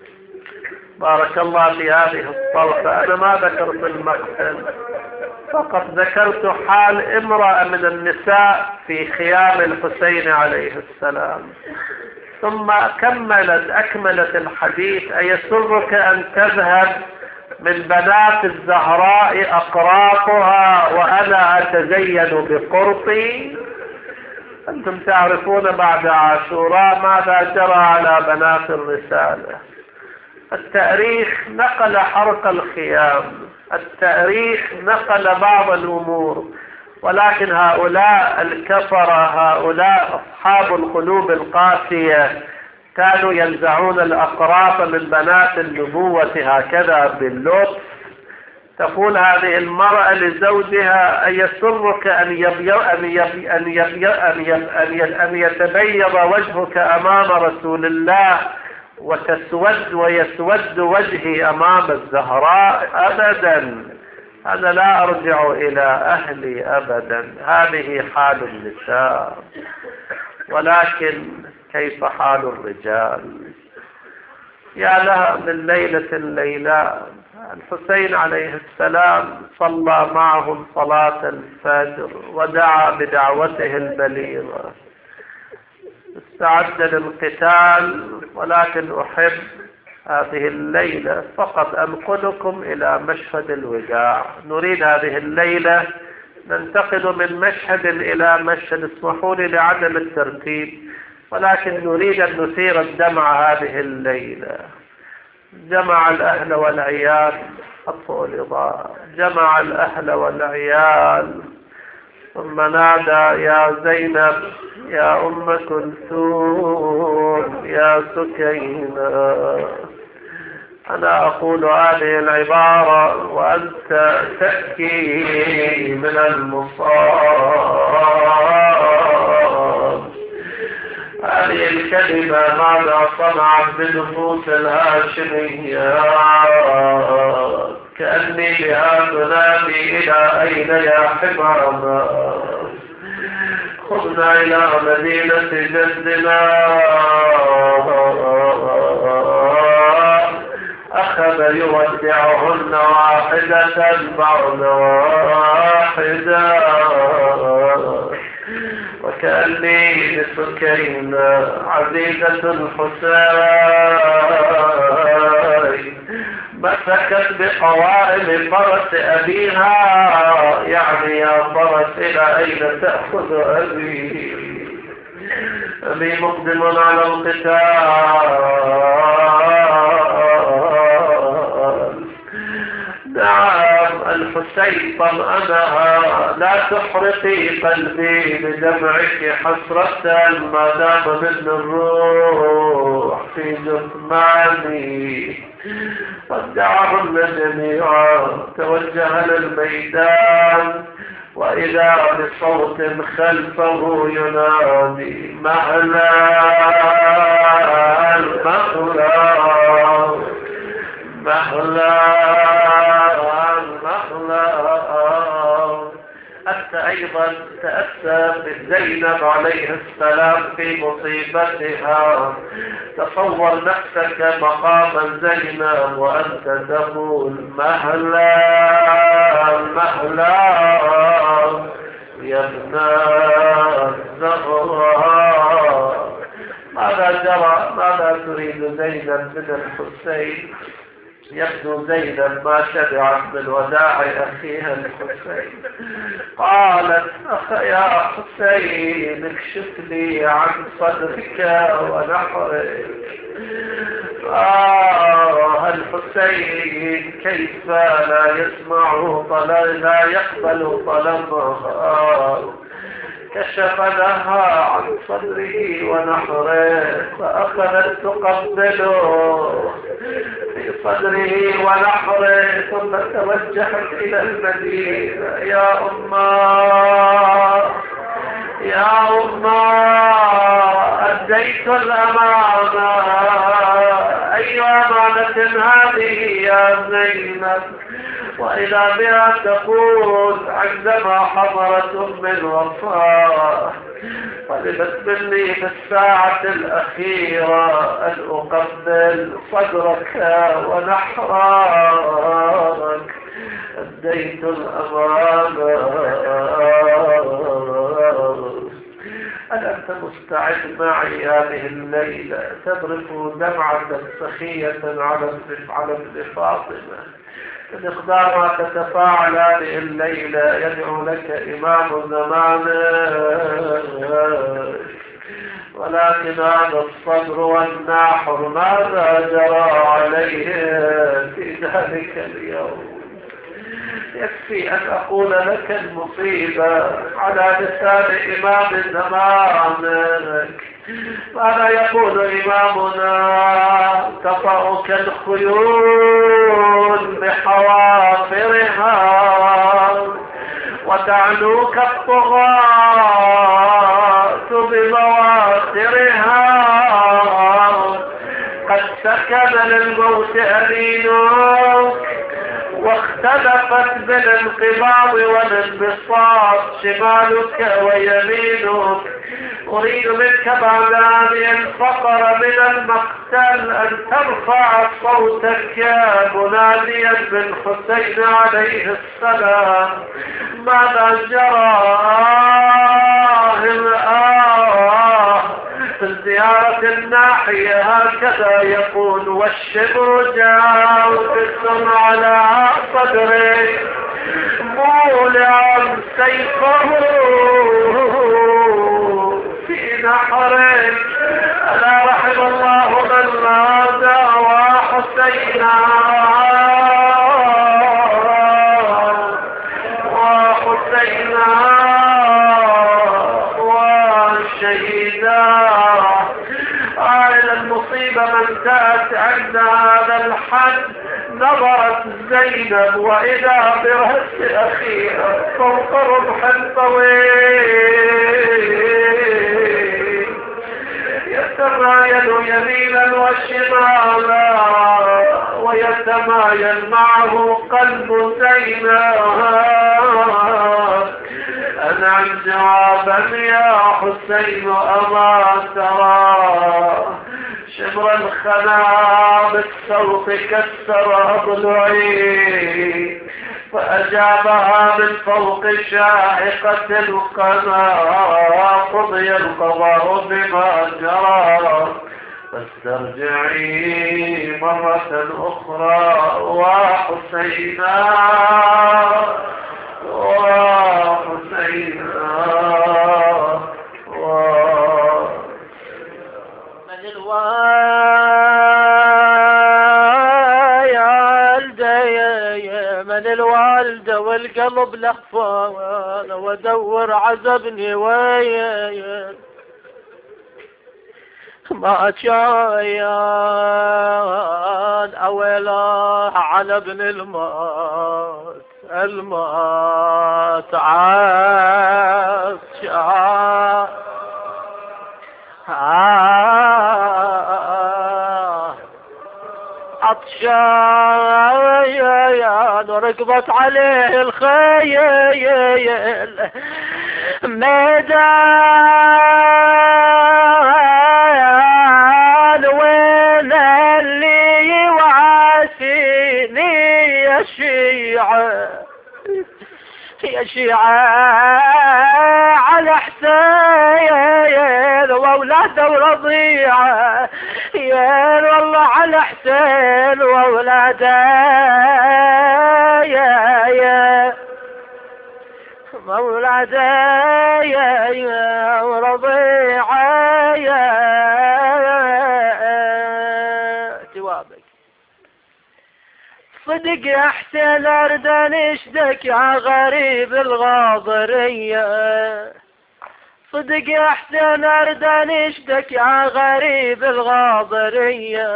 بارك الله في هذه الصلفة. أنا ما ذكرت المقتل، فقط ذكرت حال امرأة من النساء في خيام الحسين عليه السلام. ثم كملت أكملت الحديث: أيسرك أن تذهب من بنات الزهراء أقراطها وأنا أتزين بقرطي؟ أنتم تعرفون بعد عاشوراء ماذا جرى على بنات الرسالة. التاريخ نقل حرق الخيام، التاريخ نقل بعض الأمور، ولكن هؤلاء الكفرة، هؤلاء أصحاب القلوب القاسية، كانوا ينزعون الأقراط من بنات النبوة هكذا باللطف. تقول هذه المرأة لزوجها: أيسرك أن يبي أن يبي أن يبي أن يبي أن يتبيض وجهك أمام رسول الله وتسود ويسود وجهي أمام الزهراء؟ أبدا، أنا لا أرجع إلى أهلي أبدا. هذه حال النساء، ولكن كيف حال الرجال؟ يا لها من ليلة ليلة. الحسين عليه السلام صلى معهم صلاة الفجر ودعا بدعوته البليغة، استعد للقتال، ولكن أحب هذه الليلة فقط أنقلكم إلى مشهد الوداع. نريد هذه الليلة ننتقل من مشهد إلى مشهد. اسمحوا لي لعدم الترتيب، ولكن نريد أن نثير الدمع هذه الليلة. جمع الأهل والعيال، أطفئوا الإضاءة، جمع الأهل والعيال ثم نادى: يا زينب، يا أم كلثوم، يا سكينة. أنا أقول هذه العبارة وأنت تبكي من المصاب. هذه الكلمة ماذا صنعت بنفوس الهاشميات؟ كأني بها تنادي: إلى أين يا حمارنا؟ خذنا إلى مدينة جدنا. أخذ يودعهن واحدة بعد واحدة، وكأني بسكينة عزيزة الحسين مسكت بقوائم فرس أبيها، يعني يا فرس إلى أين تأخذ أبي؟ أبي مقدم على القتال. نعم، الحسين طمأنها: لا تحرقي قلبي بدمعك حسرة ما دام من الروح في جثماني. ودعهن جميعا، توجه للميدان، وإذا بصوت خلفه ينادي: مهلا مهلا مهلا مهلا. أنت أيضا تأسى بزينب عليه السلام في مصيبتها. تصور نفسك مقام زينب وأنت تقول: مهلا مهلا يا ابن الزهراء. ماذا جرى؟ ماذا تريد زينب من الحسين؟ يبدو زينب ما شبعت من وداع أخيها الحسين. قالت يا حسين اكشف لي عن صدرك ونحرك. آه الحسين كيف لا يسمع طلب لا يقبل طلبها. كشف لها عن صدره ونحره فأخذت تقبله في صدره ونحره ثم توجهت إلى المدينة. يا أمّا يا أمّا أديت الأمانة. أي أمانة هذه يا زينب؟ وإذا بها تقول عندما حضرت أم الوفاة طلبت مني في الساعة الأخيرة أن أقبل صدرك ونحرك. أديت الأمانة. هل أنت مستعد معي هذه الليلة تبرق دمعة سخية على على ابن فاطمة بمقدار ما تتفاعل هذه الليلة يدعو لك إمام زمانك؟ ولكن هذا الصبر والناحر ماذا جرى عليه في ذلك اليوم؟ يكفي أن أقول لك المصيبة على لسان إمام زمانك. ماذا يقول إمامنا؟ تطأك الخيول بحوافرها وتعنوك الطغاة بمواخرها. قد سكن للموت أمينك واختلفت بالانقباض والانبساط شمالك ويمينك. أريد منك بعد أن ينفطر من المقتل أن ترفع صوتك مناديا بالحسين عليه السلام. ماذا جرى؟ آه في الزيارة الناحية هكذا يقول والشبر جاوز على صدره مولع سيفه في نحره. ألا رحم الله من نادى وحسينا وحسينا وشهيدا. آل المصيبة من تأت عند هذا الحد. نظرت زينب وإذا برأس أخيها فوق رمح طويل يتمايل يمينا وشمالا ويتمايل معه قلب زينب. أنعم جوابا يا حسين أما ترى شبر الخنا بالصوت كسر أضلعي. فأجابها من فوق شاهقة القنا قضي القضاء بما جرى. فاسترجعي مرة أخرى وحسينا وحسينا من الوالدة من الوالدة والقلب لخفان ودور عزبني وين ما كان أولا على ابن الموت الموت عطشان عطشان ركبت عليه الخيل ميدان وين اللي يواسيني يا شيعة يا شيعة على حسين وأولاده ورضيعة يا والله على حسين وولاده يا يا مولاده يا يا ورضيعه يا جوابك صدق يا حسين ارد نشدك يا غريب الغاضريه صدق يا حسين ارد نشدك يا غريب الغاضريه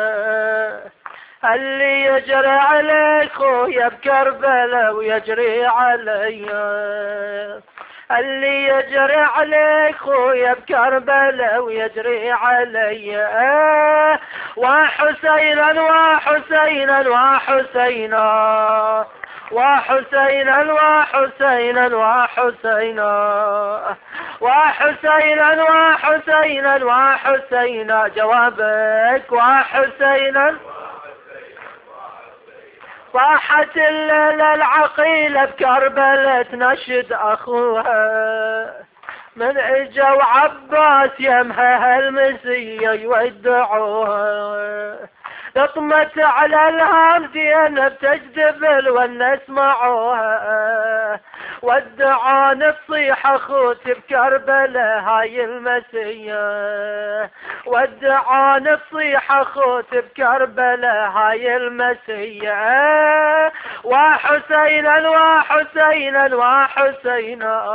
اللي يجري عليك خويا بكربلاء ويجري علي اللي يجري عليك خويا بكربلاء ويجري علي وحسينا وحسينا وحسينا وحسينا وحسينا وحسينا وحسينا وحسينا وحسينا جوابك وحسينا صاحت الليلة العقيلة بكربلاء تنشد أخوها من اجوا عباس يمها هالمسية يودعوها لطمت على الهامدين بتجذب والناس معوها ودعان تصيح اخوتي بكربلاء هاي المسية ودعان تصيح اخوتي بكربلاء هاي المسية وحسينا وحسينا وحسينا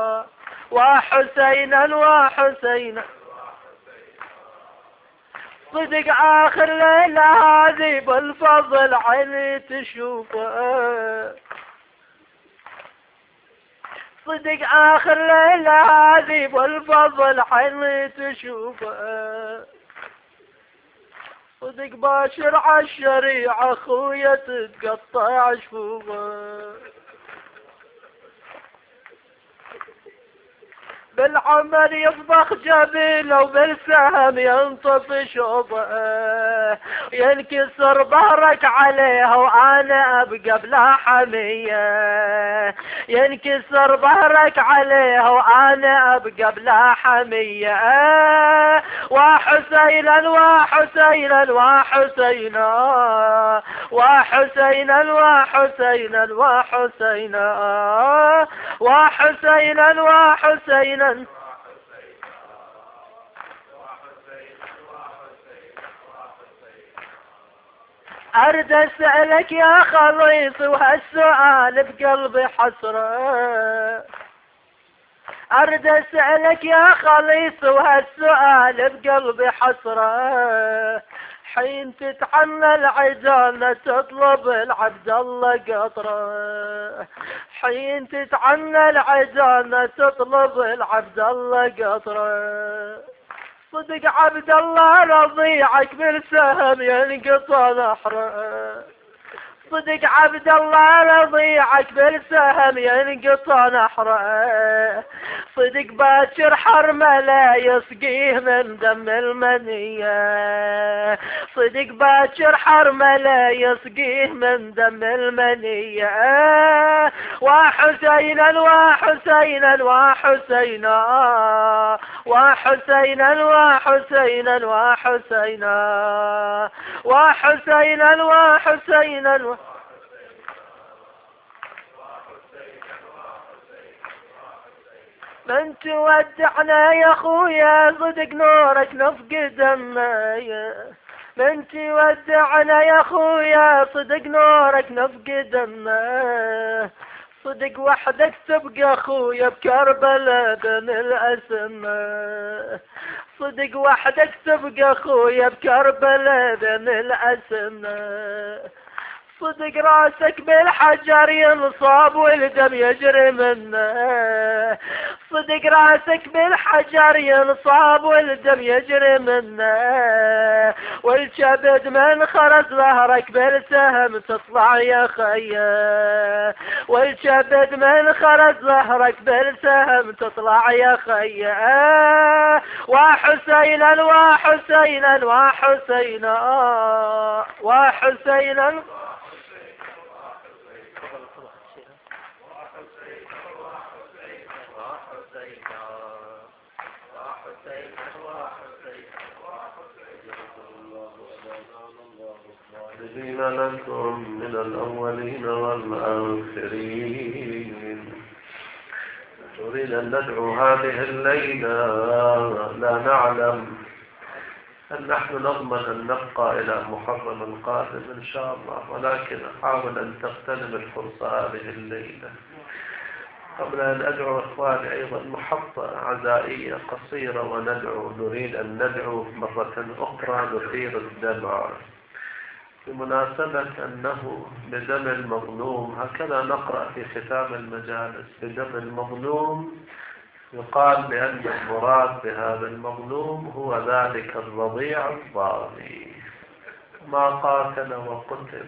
وحسينا وحسينا صدق آخر ليلة هذه بالفضل عيني تشوفه صدق آخر ليلة هذه بالفضل عيني تشوفه صدق باشر عالشريعة خويا تتقطع شفوفه بالعمل يطبخ جبينه وبالسهم ينطف شوطه ينكسر ظهرك عليها وانا ابقى بلا حميه ينكسر ظهرك عليها وانا ابقى بلا حميه وحسينا وحسينا وحسينا وحسينا وحسينا وحسينا وحسينا وحسينا أرد أسألك يا خليص وهالسؤال بقلبي حسرة أرد أسألك يا خليص وهالسؤال بقلبي حسرة حين تتعنى العجانة تطلب العبد الله قطرة حين تتعنى العجانة تطلب العبد الله قطرة صدق عبد الله رضيعك بالسهم ينقطع نحره صدق عبد الله رضيعك بالسهم ينقطع نحره صدق باكر حرمه لا يسقيه من دم المنية صدق باكر حرمه لا يسقيه من دم المنية وحسينا وحسينا وحسينا وحسينا وحسينا وحسينا وحسينا وحسينا من تودعنا يا خويا صدق نورك نفقد دمي من تودعنا يا خويا صدق نورك نفقد دمي صدق وحدك تبقى خويا بكربلاء بين الأسماء صدق وحدك تبقى خويا بكربلاء بين الأسماء صدق راسك بالحجر ينصاب والدم يجري منه صدق راسك بالحجر ينصاب والدم يجري منه والكبد من خرج ظهرك بالسهم تطلع يا خيا والكبد من خرج ظهرك بالسهم تطلع يا خيا وحسينا وحسينا وحسينا وحسينا مستغفرين لكم من الأولين والآخرين. نريد أن ندعو هذه الليلة، لا نعلم أن نحن نضمن أن نبقى إلى محرم القادم إن شاء الله، ولكن أحاول أن تغتنم الفرصة هذه الليلة. قبل أن أدعو إخواني أيضا محطة عزائية قصيرة وندعو. نريد أن ندعو مرة أخرى نثير الدمع بمناسبة أنه بدم المظلوم، هكذا نقرأ في ختام المجالس، بدم المظلوم يقال بأن المراد بهذا المظلوم هو ذلك الرضيع الضامي ما قاتل وقتل.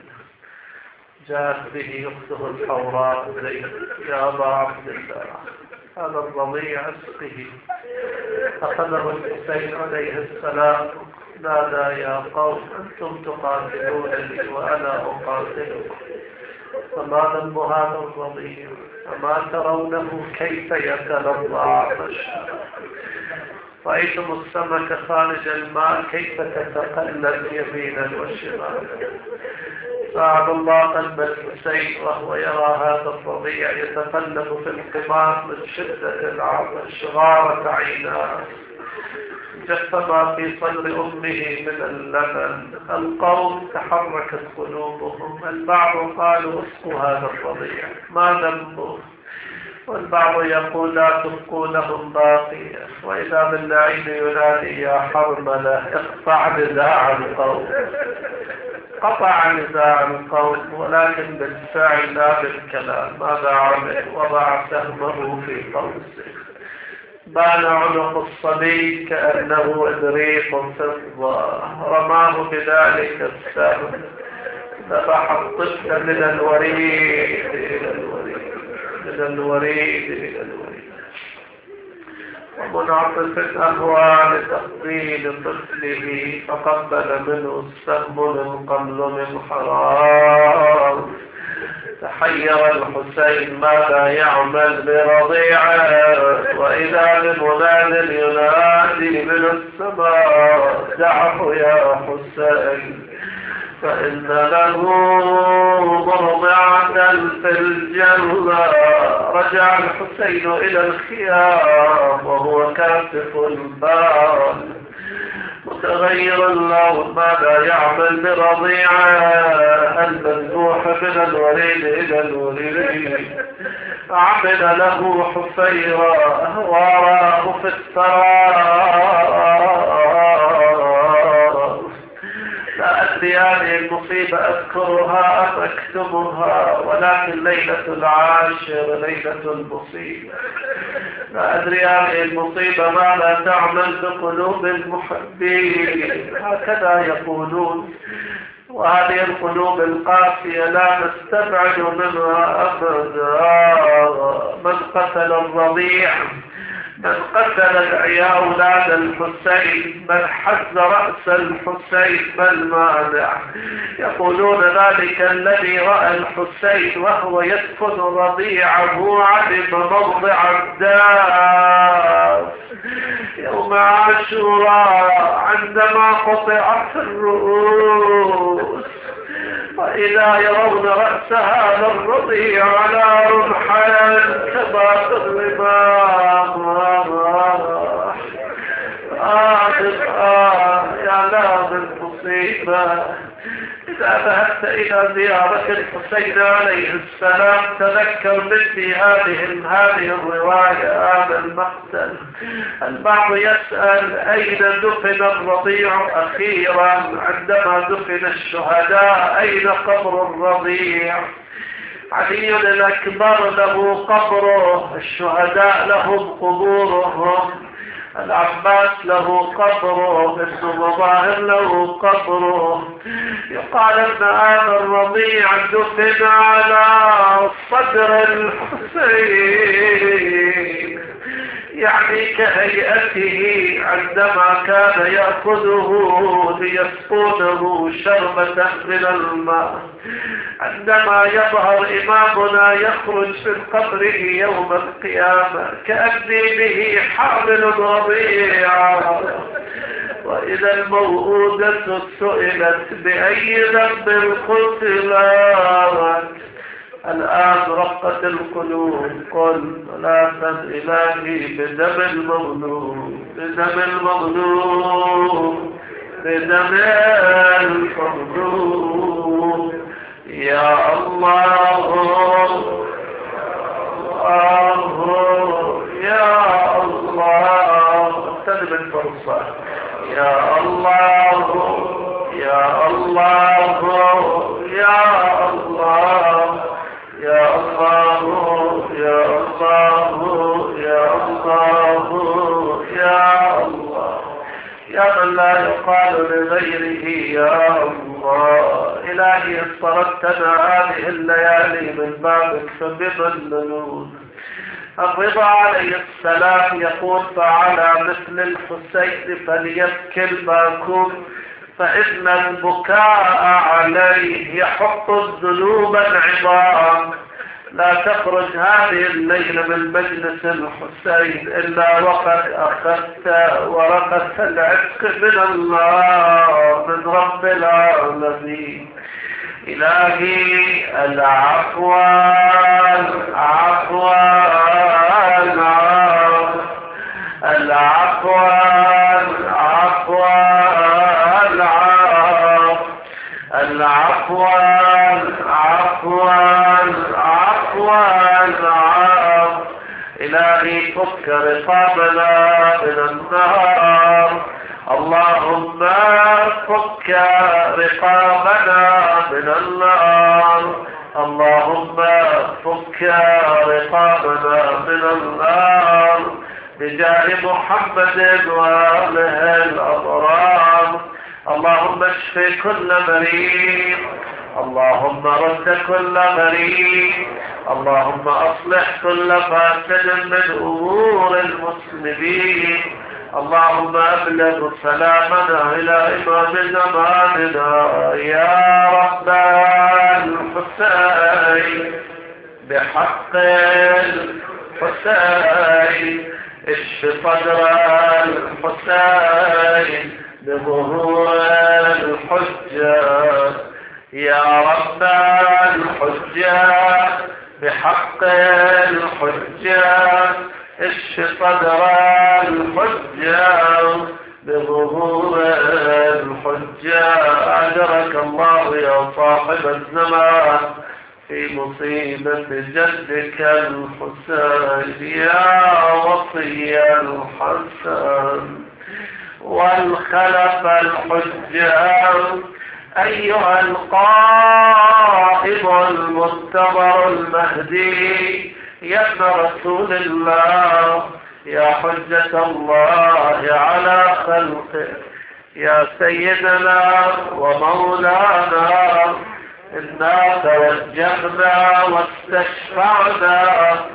جاءت به أخته الحوراء يا أبا عبد الله هذا الرضيع اسقه. أخذه الحسين عليه السلام نادى يا قوم أنتم تقاتلونني وأنا أقاتلكم، فما ذنب هذا الرضيع؟ أما ترونه كيف يتلظى عطش؟ رأيتم السمك خارج الماء كيف تتقلب يمينا وشمالا؟ ساعد الله قلب الحسين وهو يرى هذا الرضيع يتقلب في القمار من شدة العطش، غارت عيناه، جف ما في صدر أمه من اللبن. القوم تحركت قلوبهم، البعض قالوا اسقوا هذا الرضيع ما ذنبه، والبعض يقول لا تبقوا لهم باقية. وإذا باللعين ينادي يا حرملة اقطع نزاع القوم. قطع نزاع القوم ولكن بالفعل لا بالكلام. ماذا عمل؟ وضع سهمه في قوسه، بان عنق الصبي كأنه إبريق فضة، رماه بذلك السهم، ذبح الطفل من الوريد إلى الوريد، من الوريد إلى الوريد. ومنعطف أهوى لتقبيل طفله فقبل منه السهم من قبل من حرام. تحير الحسين ماذا يعمل برضيعه، وإذا بمناد ينادي من السماء دعه يا حسين فإن له مرضعة في الجنة. رجع الحسين إلى الخيام وهو كاشف البال متغير اللون. ماذا يعمل برضيعه المذبوح من الوريد إلى الوريد؟ عمل له حفيرة وراه في الثرى. لا أدري هذه المصيبة أذكرها أم أكتمها، ولكن ليلة العاشر ليلة المصيبة. لا أدري هذه المصيبة ماذا تعمل بقلوب المحبين، هكذا يقولون. وهذه القلوب القاسية لا نستبعد منها أبدا. من قتل الرضيع، من قتل أولاد الحسين، من حز رأس الحسين، ما المانع؟ يقولون ذلك الذي رأى الحسين وهو يدفن رضيعه علم موضع الداس يوم عاشوراء عندما قطعت الرؤوس، وإذا يرون رأس هذا الرضيع على رمحان كما في الرماح. آه آه يا لا بالمصيبة. إذا ذهبت إلى زيارة الحسين عليه السلام تذكر مثلي هذه هذه الرواية، هذا المقتل. البعض يسأل أين دفن الرضيع أخيرا عندما دفن الشهداء؟ أين قبر الرضيع؟ علي الأكبر له قبره، الشهداء لهم قبورهم، العباس له قبره، ابن مظاهر له قبره. يقال ان هذا الرضيع دفن على صدر الحسين، يعني كهيئته عندما كان يأخذه ليسقونه شربة من الماء. عندما يظهر إمامنا يخرج من قبره يوم القيامة كأني به حامل رضيع، وإذا الموءودة سئلت بأي ذنب قتلت الآن رقت القلوب. قل لا تن إلهي بدم المظلوم بدم المظلوم بدم المظلوم يا الله الله يا الله. استلم الفرصة يا الله يا الله يا الله يا الله يا الله يا الله يا الله يا من لا يقال لغيره يا الله. إلهي اضطردتنا هذه الليالي من بابك فبمن. الرضا عليه السلام يقول فعلى مثل الحسين فليبكي الباكون فإن البكاء عليه يحط الذنوب انعظام. لا تخرج هذه الليلة من مجلس الحسين إلا وقد أخذت ورقة العتق من الله من رب العالمين. إلهي العفو العفو العفو العفو العفو العفو العفو العفو. إلهي فك رقابنا من النار. اللهم فك رقابنا من النار. اللهم فك رقابنا من النار بجاه محمد وآله الأبرار. اللهم اشف كل مريض. اللهم رد كل مريض. اللهم أصلح كل فاسد من أمور المسلمين. اللهم أبلغ سلامنا إلى إمام زماننا يا رب الحسين بحق الحسين. اشف صدر الحسين بظهور الحجة يا رب الحجة بحق الحجة. اشف صدر الحجة بظهور الحجة. أجرك الله يا صاحب الزمان في مصيبة جدك الحسين يا وصي الحسن والخلف الحجة. أيها القائد المنتظر المهدي يا ابن رسول الله يا حجة الله على خلقه يا سيدنا ومولانا إنا توجهنا واستشفعنا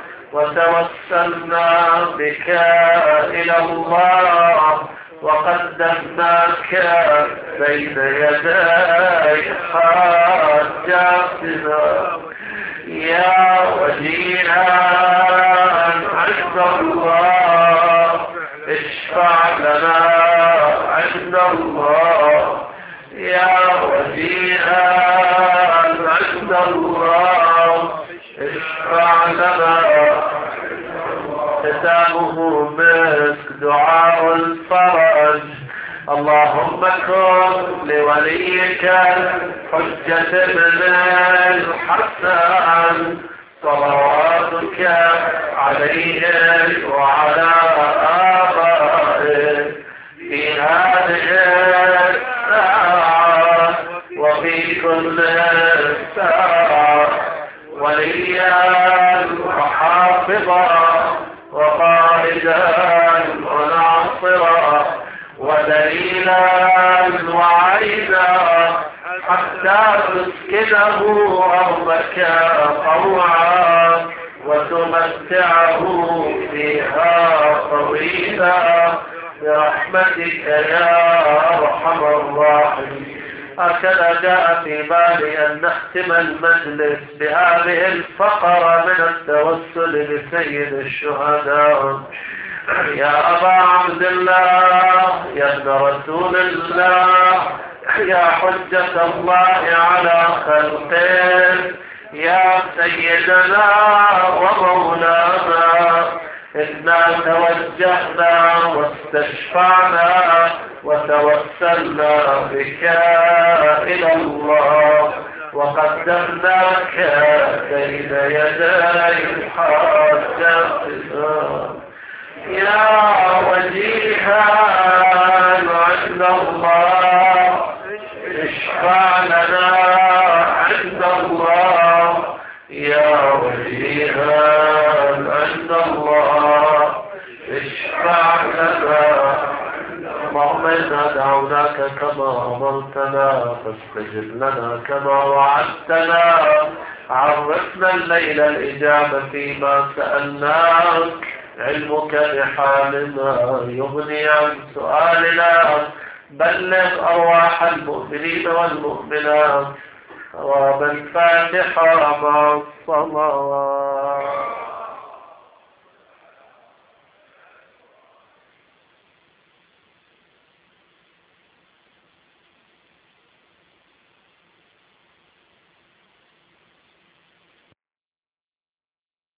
وتوسلنا بك إلى الله وقدمناك بين يدي حاجاتنا يا وجيها عند الله. اشفع لنا عند الله يا وجيها عند الله. اشفع لنا. ختامه مسك دعاء الفرج. اللهم كن لوليك حجة ابن الحسن صلواتك عليه وعلى آبائه في هذه الساعة وفي كل ساعة وليا وحافظا وقائدا وناصرا ودليلا وعيدا حتى تسكنه أرضك طوعا وتمتعه فيها طويلا برحمتك يا أرحم الراحمين. هكذا جاء في بالي أن نختم المجلس بهذه الفقرة من التوسل بسيد الشهداء يا أبا عبد الله يا ابن رسول الله يا حجة الله على خلقه يا سيدنا ومولانا إنا توجهنا واستشفعنا وتوسلنا بك إلى الله وقدمناك بين يدي حاجتنا يا وجيها عند الله اشفع لنا عند الله يا وجيها عند الله اشفع لنا اللهم إنا دعوناك كما أمرتنا فاستجب لنا كما وعدتنا عرفنا الليل الإجابة فيما سألناك علمك بحالنا يغني عن سؤالنا بلغ أرواح المؤمنين والمؤمنات ثواب الفاتحة مع الصلوات.